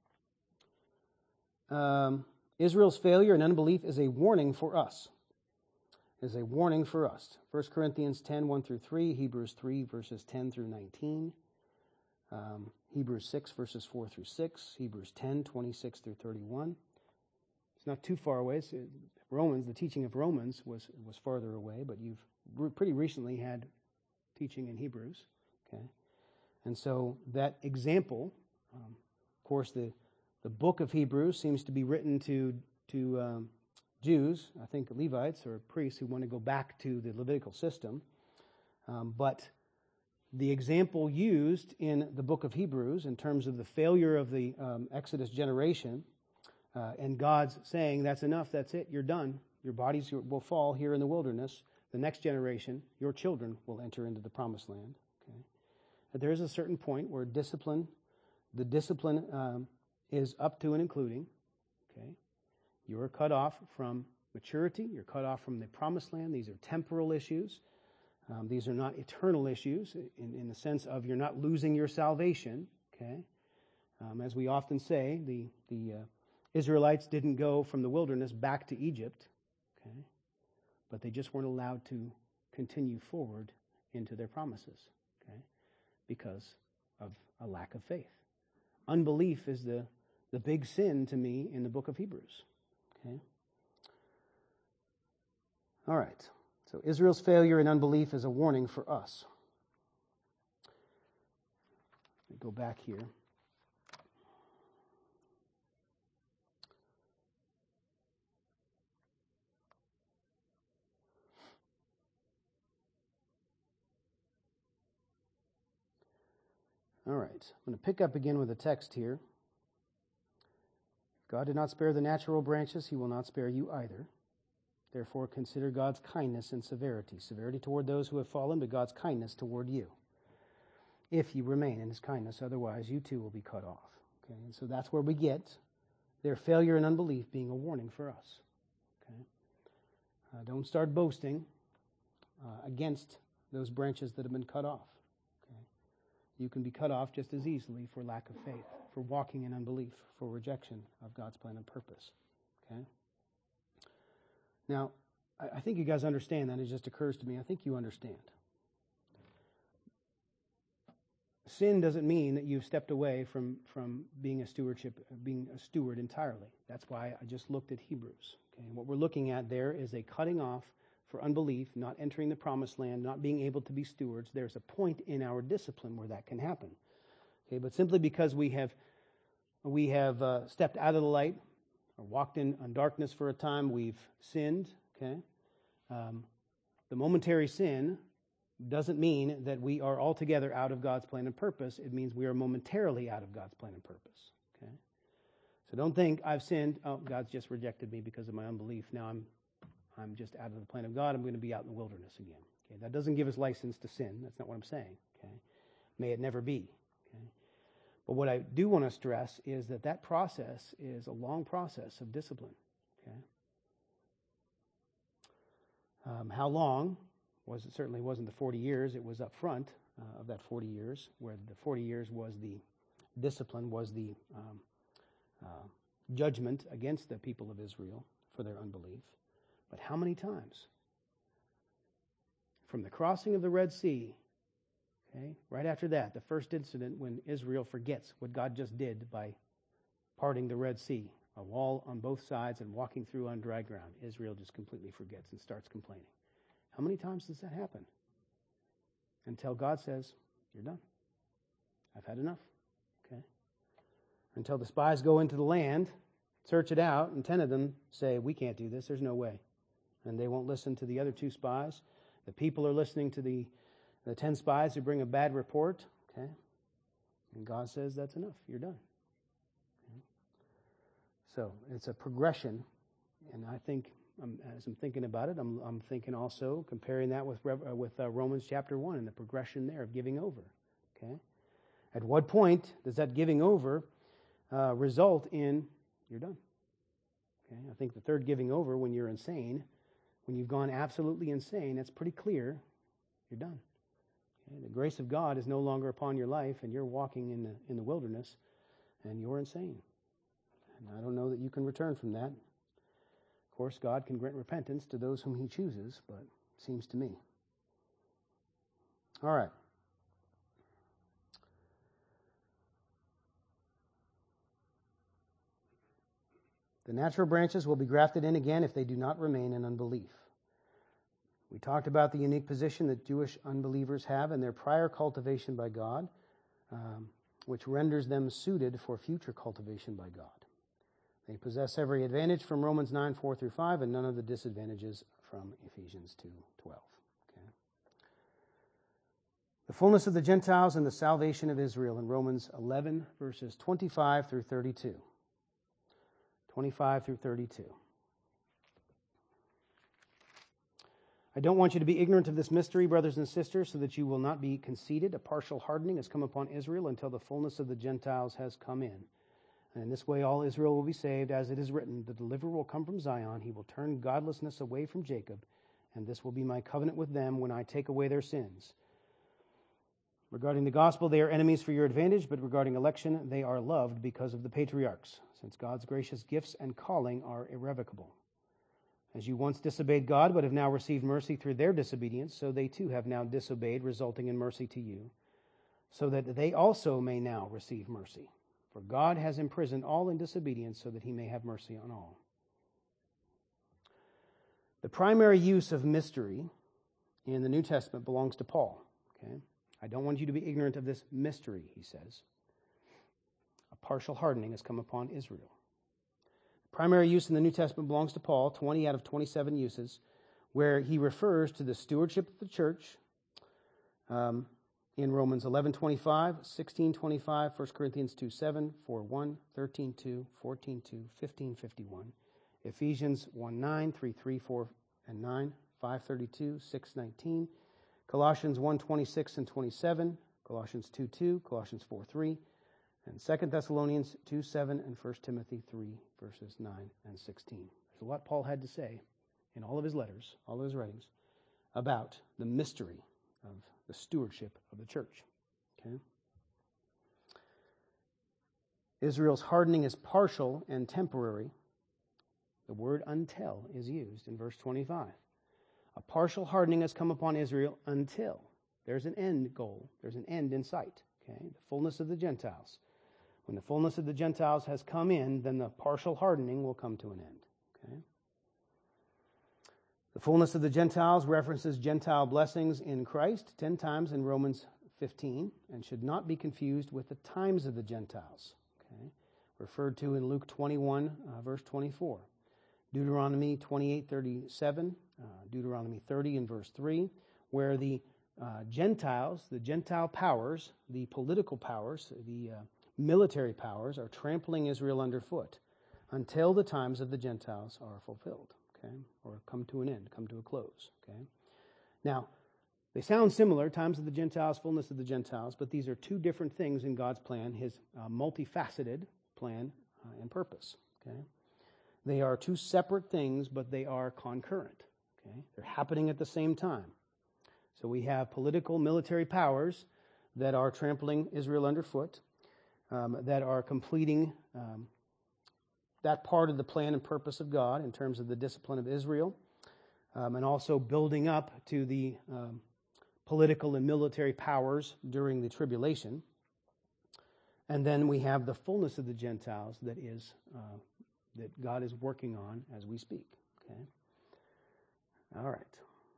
Speaker 1: Um, Israel's failure and unbelief is a warning for us. Is a warning for us. First Corinthians ten, one through three, Hebrews three, verses ten through nineteen, um, Hebrews six, verses four through six, Hebrews ten, twenty-six through thirty-one. It's not too far away. It's, Romans, the teaching of Romans was was farther away, but you've re- pretty recently had teaching in Hebrews. Okay, and so that example, um, of course, the the book of Hebrews seems to be written to to um, Jews, I think Levites or priests who want to go back to the Levitical system, um, but the example used in the book of Hebrews in terms of the failure of the um, Exodus generation. Uh, and God's saying, that's enough, that's it, you're done. Your bodies will fall here in the wilderness. The next generation, your children, will enter into the promised land. Okay? But there is a certain point where discipline, the discipline um, is up to and including. Okay? You are cut off from maturity. You're cut off from the promised land. These are temporal issues. Um, these are not eternal issues in, in the sense of you're not losing your salvation. Okay? Um, as we often say, the, the uh, Israelites didn't go from the wilderness back to Egypt, okay, but they just weren't allowed to continue forward into their promises, okay, because of a lack of faith. Unbelief is the, the big sin to me in the book of Hebrews, okay. All right, so Israel's failure in unbelief is a warning for us. Let me go back here. All right, I'm going to pick up again with a text here. If God did not spare the natural branches, he will not spare you either. Therefore, consider God's kindness and severity. Severity toward those who have fallen, but God's kindness toward you. If you remain in his kindness, otherwise you too will be cut off. Okay, and so that's where we get their failure and unbelief being a warning for us. Okay, uh, don't start boasting uh, against those branches that have been cut off. You can be cut off just as easily for lack of faith, for walking in unbelief, for rejection of God's plan and purpose. Okay? Now, I think you guys understand that. It just occurs to me. I think you understand. Sin doesn't mean that you've stepped away from, from being a stewardship, being a steward entirely. That's why I just looked at Hebrews. Okay? And what we're looking at there is a cutting off for unbelief, not entering the promised land, not being able to be stewards. There's a point in our discipline where that can happen. Okay, but simply because we have we have uh, stepped out of the light or walked in on darkness for a time, we've sinned. Okay, um, the momentary sin doesn't mean that we are altogether out of God's plan and purpose. It means we are momentarily out of God's plan and purpose. Okay, so don't think I've sinned. Oh, God's just rejected me because of my unbelief. Now I'm I'm just out of the plan of God. I'm going to be out in the wilderness again. Okay, that doesn't give us license to sin. That's not what I'm saying. Okay, may it never be. Okay, but what I do want to stress is that that process is a long process of discipline. Okay, um, how long was it? Certainly wasn't the forty years. It was up front uh, of that forty years, where the forty years was the discipline, was the um, uh, judgment against the people of Israel for their unbelief. But how many times? From the crossing of the Red Sea, okay, right after that, the first incident when Israel forgets what God just did by parting the Red Sea, a wall on both sides and walking through on dry ground, Israel just completely forgets and starts complaining. How many times does that happen? Until God says, you're done. I've had enough. Okay. Until the spies go into the land, search it out, and ten of them say, we can't do this, there's no way. And they won't listen to the other two spies. The people are listening to the, the ten spies who bring a bad report. Okay, and God says, that's enough. You're done. Okay. So it's a progression. And I think, um, as I'm thinking about it, I'm, I'm thinking also, comparing that with, uh, with uh, Romans chapter one and the progression there of giving over. Okay, at what point does that giving over uh, result in you're done? Okay, I think the third giving over, when you're insane, when you've gone absolutely insane, that's pretty clear. You're done. Okay? The grace of God is no longer upon your life, and you're walking in the in the wilderness, and you're insane. And I don't know that you can return from that. Of course, God can grant repentance to those whom he chooses, but it seems to me. All right. The natural branches will be grafted in again if they do not remain in unbelief. We talked about the unique position that Jewish unbelievers have in their prior cultivation by God, um, which renders them suited for future cultivation by God. They possess every advantage from Romans nine, four through five, and none of the disadvantages from Ephesians two, twelve. Okay. The fullness of the Gentiles and the salvation of Israel in Romans eleven, verses twenty-five through thirty-two. twenty-five through thirty-two. I don't want you to be ignorant of this mystery, brothers and sisters, so that you will not be conceited. A partial hardening has come upon Israel until the fullness of the Gentiles has come in. And in this way all Israel will be saved, as it is written, the deliverer will come from Zion. He will turn godlessness away from Jacob, and this will be my covenant with them when I take away their sins. Regarding the gospel, they are enemies for your advantage, but regarding election, they are loved because of the patriarchs. since God's gracious gifts and calling are irrevocable. As you once disobeyed God, but have now received mercy through their disobedience, so they too have now disobeyed, resulting in mercy to you, so that they also may now receive mercy. For God has imprisoned all in disobedience, so that he may have mercy on all. The primary use of mystery in the New Testament belongs to Paul. Okay? I don't want you to be ignorant of this mystery, he says. A partial hardening has come upon Israel. Primary use in the New Testament belongs to Paul, twenty out of twenty-seven uses, where he refers to the stewardship of the church um, in Romans eleven twenty-five, sixteen twenty-five, First Corinthians two seven, four one, thirteen two, fourteen two, fifteen fifty-one, Ephesians one nine, three three, four and nine, five thirty-two, six nineteen, Colossians one twenty-six and twenty-seven, Colossians two two, Colossians four three, and Second Thessalonians two seven and First Timothy three, verses nine and sixteen. There's a lot Paul had to say in all of his letters, all of his writings, about the mystery of the stewardship of the church. Okay? Israel's hardening is partial and temporary. The word until is used in verse twenty-five. A partial hardening has come upon Israel until there's an end goal. There's an end in sight. Okay? The fullness of the Gentiles. When the fullness of the Gentiles has come in, then the partial hardening will come to an end. Okay? The fullness of the Gentiles references Gentile blessings in Christ ten times in Romans fifteen, and should not be confused with the times of the Gentiles. Okay? Referred to in Luke twenty-one, uh, verse twenty-four. Deuteronomy twenty-eight thirty-seven, uh, Deuteronomy thirty in verse three, where the uh, Gentiles, the Gentile powers, the political powers, the uh, military powers are trampling Israel underfoot until the times of the Gentiles are fulfilled, okay, or come to an end, come to a close, okay. Now, they sound similar, times of the Gentiles, fullness of the Gentiles, but these are two different things in God's plan, his uh, multifaceted plan uh, and purpose, okay. They are two separate things, but they are concurrent, okay. They're happening at the same time. So we have political, military powers that are trampling Israel underfoot, Um, that are completing um, that part of the plan and purpose of God in terms of the discipline of Israel, um, and also building up to the um, political and military powers during the tribulation. And then we have the fullness of the Gentiles that is uh, that God is working on as we speak. Okay. All right.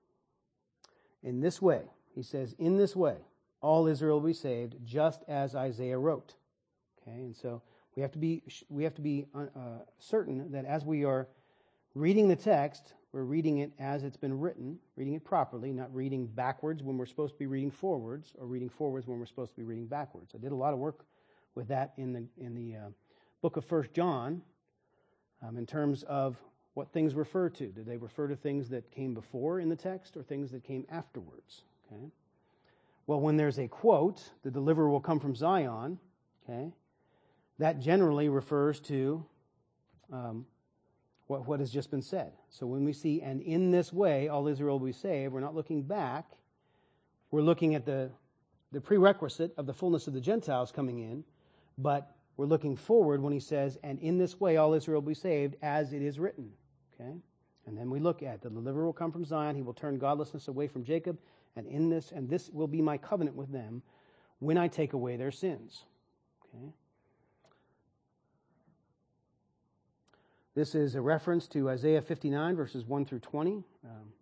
Speaker 1: In this way, he says, in this way, all Israel will be saved, just as Isaiah wrote. Okay, and so we have to be we have to be uh, certain that as we are reading the text, we're reading it as it's been written, reading it properly, not reading backwards when we're supposed to be reading forwards, or reading forwards when we're supposed to be reading backwards. I did a lot of work with that in the in the uh, book of First John, um, in terms of what things refer to. Do they refer to things that came before in the text or things that came afterwards? Okay. Well, when there's a quote, the deliverer will come from Zion. Okay. That generally refers to um, what, what has just been said. So when we see, and in this way all Israel will be saved, we're not looking back. We're looking at the, the prerequisite of the fullness of the Gentiles coming in, but we're looking forward when he says, and in this way all Israel will be saved, as it is written. Okay? And then we look at, the deliverer will come from Zion, he will turn godlessness away from Jacob, and in this, and this will be my covenant with them when I take away their sins. Okay? This is a reference to Isaiah fifty-nine, verses one through twenty. Um,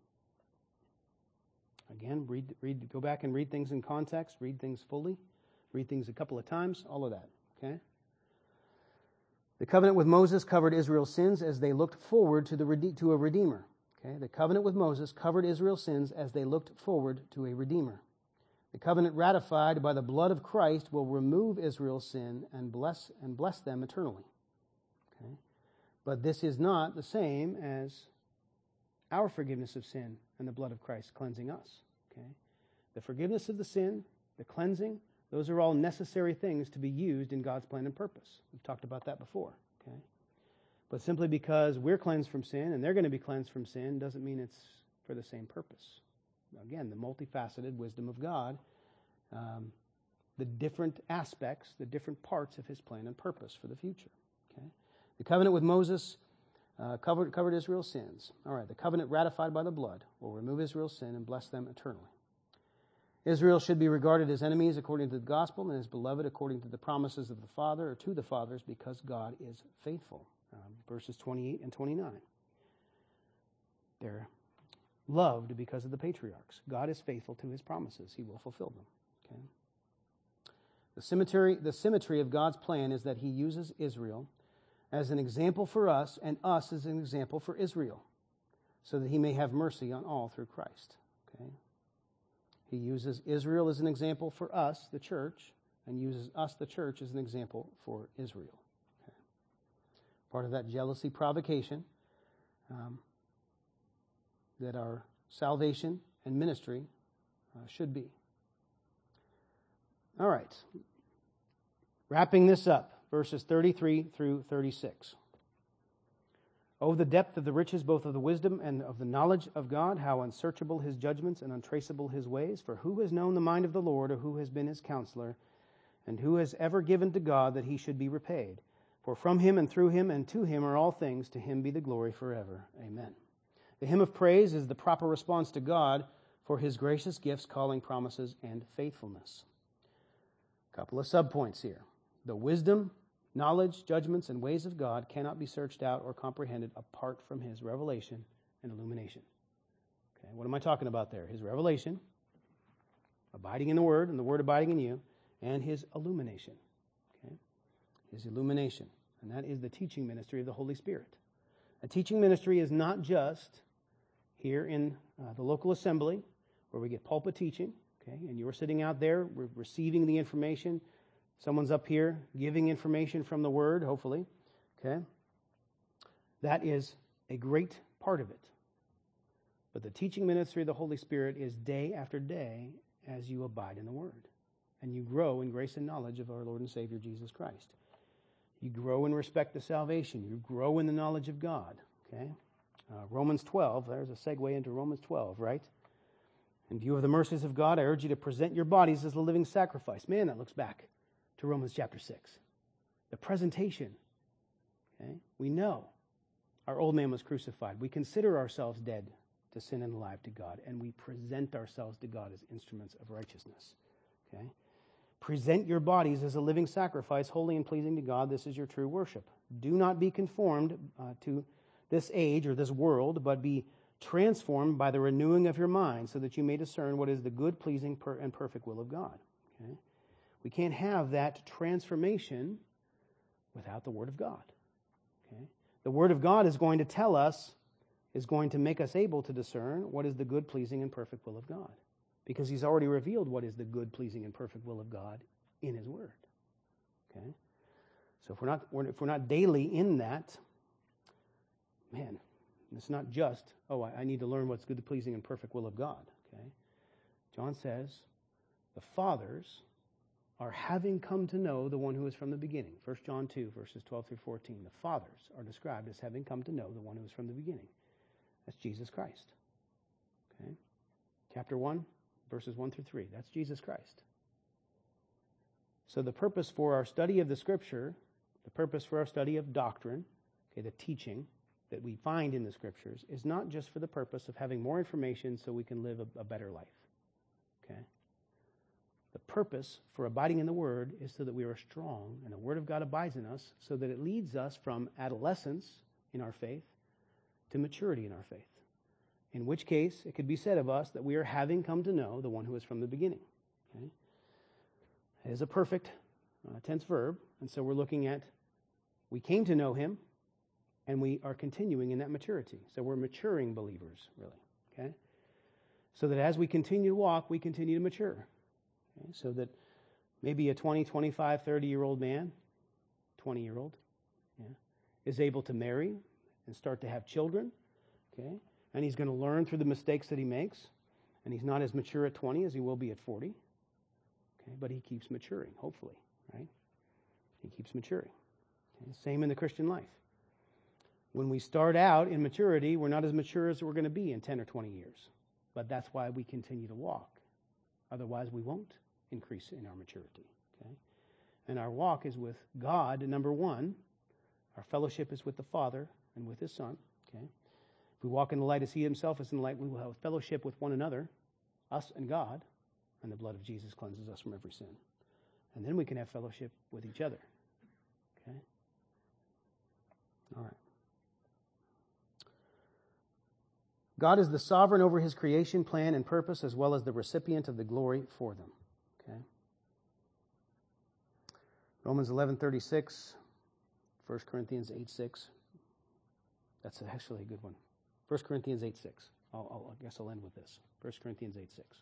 Speaker 1: again, read, read, go back and read things in context, read things fully, read things a couple of times, all of that. Okay? The covenant with Moses covered Israel's sins as they looked forward to, the, to a Redeemer. Okay? The covenant with Moses covered Israel's sins as they looked forward to a Redeemer. The covenant ratified by the blood of Christ will remove Israel's sin and bless and bless them eternally. Okay? But this is not the same as our forgiveness of sin and the blood of Christ cleansing us. Okay? The forgiveness of the sin, the cleansing, those are all necessary things to be used in God's plan and purpose. We've talked about that before. Okay? But simply because we're cleansed from sin and they're going to be cleansed from sin doesn't mean it's for the same purpose. Again, the multifaceted wisdom of God, um, the different aspects, the different parts of his plan and purpose for the future. Okay? The covenant with Moses uh, covered, covered Israel's sins. All right, the covenant ratified by the blood will remove Israel's sin and bless them eternally. Israel should be regarded as enemies according to the gospel and as beloved according to the promises of the Father or to the fathers because God is faithful. Um, verses twenty-eight and twenty-nine. They're loved because of the patriarchs. God is faithful to his promises. He will fulfill them. Okay? The symmetry, the symmetry of God's plan is that he uses Israel as an example for us and us as an example for Israel so that he may have mercy on all through Christ. Okay? He uses Israel as an example for us, the church, and uses us, the church, as an example for Israel. Okay? Part of that jealousy provocation um, that our salvation and ministry uh, should be. All right. Wrapping this up, verses thirty-three through thirty-six. Oh, the depth of the riches, both of the wisdom and of the knowledge of God, how unsearchable his judgments and untraceable his ways. For who has known the mind of the Lord, or who has been his counselor, and who has ever given to God that he should be repaid? For from him and through him and to him are all things, to him be the glory forever. Amen. The hymn of praise is the proper response to God for his gracious gifts, calling, promises, and faithfulness. A couple of subpoints here. The wisdom, knowledge, judgments, and ways of God cannot be searched out or comprehended apart from his revelation and illumination. Okay, what am I talking about there? His revelation, abiding in the Word, and the Word abiding in you, and his illumination. Okay, his illumination. And that is the teaching ministry of the Holy Spirit. A teaching ministry is not just here in uh, the local assembly where we get pulpit teaching, okay, and you're sitting out there re- receiving the information. Someone's up here giving information from the Word, hopefully. Okay? That is a great part of it. But the teaching ministry of the Holy Spirit is day after day as you abide in the Word. And you grow in grace and knowledge of our Lord and Savior Jesus Christ. You grow in respect to salvation. You grow in the knowledge of God. Okay? Uh, Romans twelve, there's a segue into Romans twelve, right? In view of the mercies of God, I urge you to present your bodies as a living sacrifice. Man, that looks back to Romans chapter six. The presentation. Okay? We know our old man was crucified. We consider ourselves dead to sin and alive to God, and we present ourselves to God as instruments of righteousness. Okay? Present your bodies as a living sacrifice, holy and pleasing to God. This is your true worship. Do not be conformed uh, to this age or this world, but be transformed by the renewing of your mind so that you may discern what is the good, pleasing, per- and perfect will of God. Okay? We can't have that transformation without the Word of God. Okay? The Word of God is going to tell us, is going to make us able to discern what is the good, pleasing, and perfect will of God. Because he's already revealed what is the good, pleasing, and perfect will of God in his Word. Okay? So if we're not, if we're not daily in that, man, it's not just, oh, I need to learn what's good, pleasing, and perfect will of God. Okay? John says, the fathers are having come to know the one who is from the beginning. First John two, verses twelve through fourteen. The fathers are described as having come to know the one who is from the beginning. That's Jesus Christ. Okay? Chapter one, verses one through three. That's Jesus Christ. So the purpose for our study of the Scripture, the purpose for our study of doctrine, okay, the teaching that we find in the Scriptures, is not just for the purpose of having more information so we can live a, a better life. Okay? The purpose for abiding in the Word is so that we are strong and the Word of God abides in us so that it leads us from adolescence in our faith to maturity in our faith. In which case, it could be said of us that we are having come to know the one who is from the beginning. Okay? It is a perfect uh, tense verb, and so we're looking at we came to know him and we are continuing in that maturity. So we're maturing believers, really. Okay? So that as we continue to walk, we continue to mature. Okay, so that maybe a twenty, twenty-five, thirty-year-old man, twenty-year-old, yeah, is able to marry and start to have children, okay? And he's going to learn through the mistakes that he makes, and he's not as mature at twenty as he will be at forty, okay? But he keeps maturing, hopefully, right? He keeps maturing. Okay? Same in the Christian life. When we start out in maturity, we're not as mature as we're going to be in ten or twenty years, but that's why we continue to walk. Otherwise, we won't increase in our maturity. Okay? And our walk is with God, number one, Our fellowship is with the Father and with his Son. Okay? If we walk in the light as he himself is in the light, we will have fellowship with one another, us and God, and the blood of Jesus cleanses us from every sin. And then we can have fellowship with each other. Okay? All right. God is the sovereign over his creation plan and purpose, as well as the recipient of the glory for them. Okay? Romans eleven thirty-six, First Corinthians eight six. That's actually a good one. First Corinthians eight six. I'll, I'll, I guess I'll end with this. First Corinthians eight six.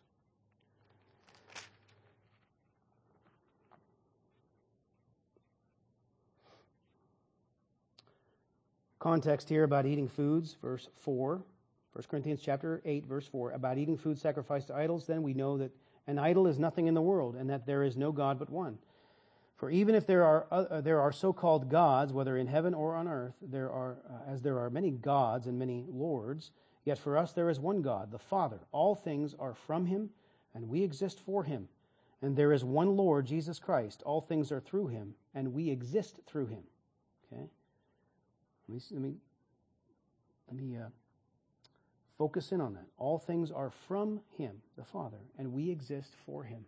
Speaker 1: Context here about eating foods, verse four. First Corinthians chapter eight, verse four. About eating food sacrificed to idols, then we know that an idol is nothing in the world, and that there is no God but one. For even if there are uh, there are so-called gods, whether in heaven or on earth, there are uh, as there are many gods and many lords, yet for us there is one God, the Father. All things are from him, and we exist for him. And there is one Lord, Jesus Christ. All things are through him, and we exist through him. Okay? Let me let me, let me uh, focus in on that. All things are from him, the Father, and we exist for him.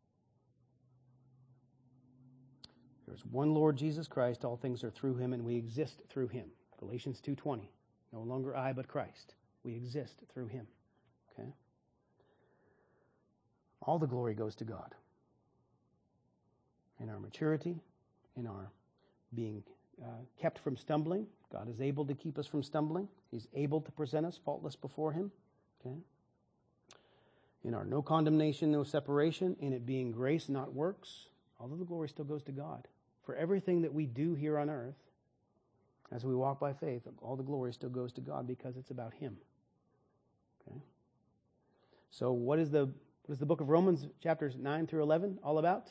Speaker 1: There is one Lord Jesus Christ. All things are through him, and we exist through him. Galatians two twenty. No longer I, but Christ. We exist through him. Okay? All the glory goes to God. In our maturity, in our being uh, kept from stumbling, God is able to keep us from stumbling. He's able to present us faultless before him. Okay? In our no condemnation, no separation, in it being grace, not works, all of the glory still goes to God. For everything that we do here on earth, as we walk by faith, all the glory still goes to God because it's about him. Okay? So what is the what is the book of Romans chapters nine through eleven all about?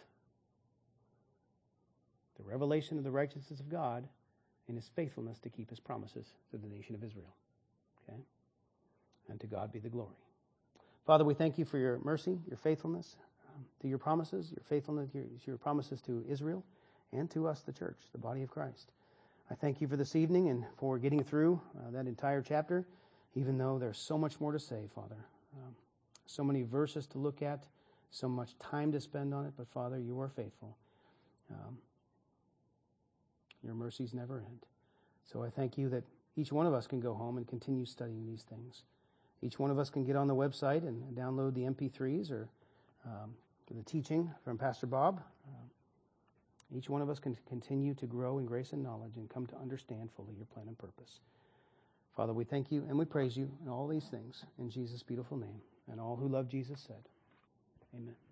Speaker 1: The revelation of the righteousness of God and his faithfulness to keep his promises to the nation of Israel. Okay? And to God be the glory. Father, we thank you for your mercy, your faithfulness um, to your promises, your faithfulness, your, your promises to Israel and to us, the church, the body of Christ. I thank you for this evening and for getting through uh, that entire chapter, even though there's so much more to say, Father. Um, so many verses to look at, so much time to spend on it, but Father, you are faithful. Um, your mercies never end. So I thank you that each one of us can go home and continue studying these things. Each one of us can get on the website and download the M P threes or um, the teaching from Pastor Bob. Um, each one of us can continue to grow in grace and knowledge and come to understand fully your plan and purpose. Father, we thank you and we praise you in all these things in Jesus' beautiful name. And all who love Jesus said, amen.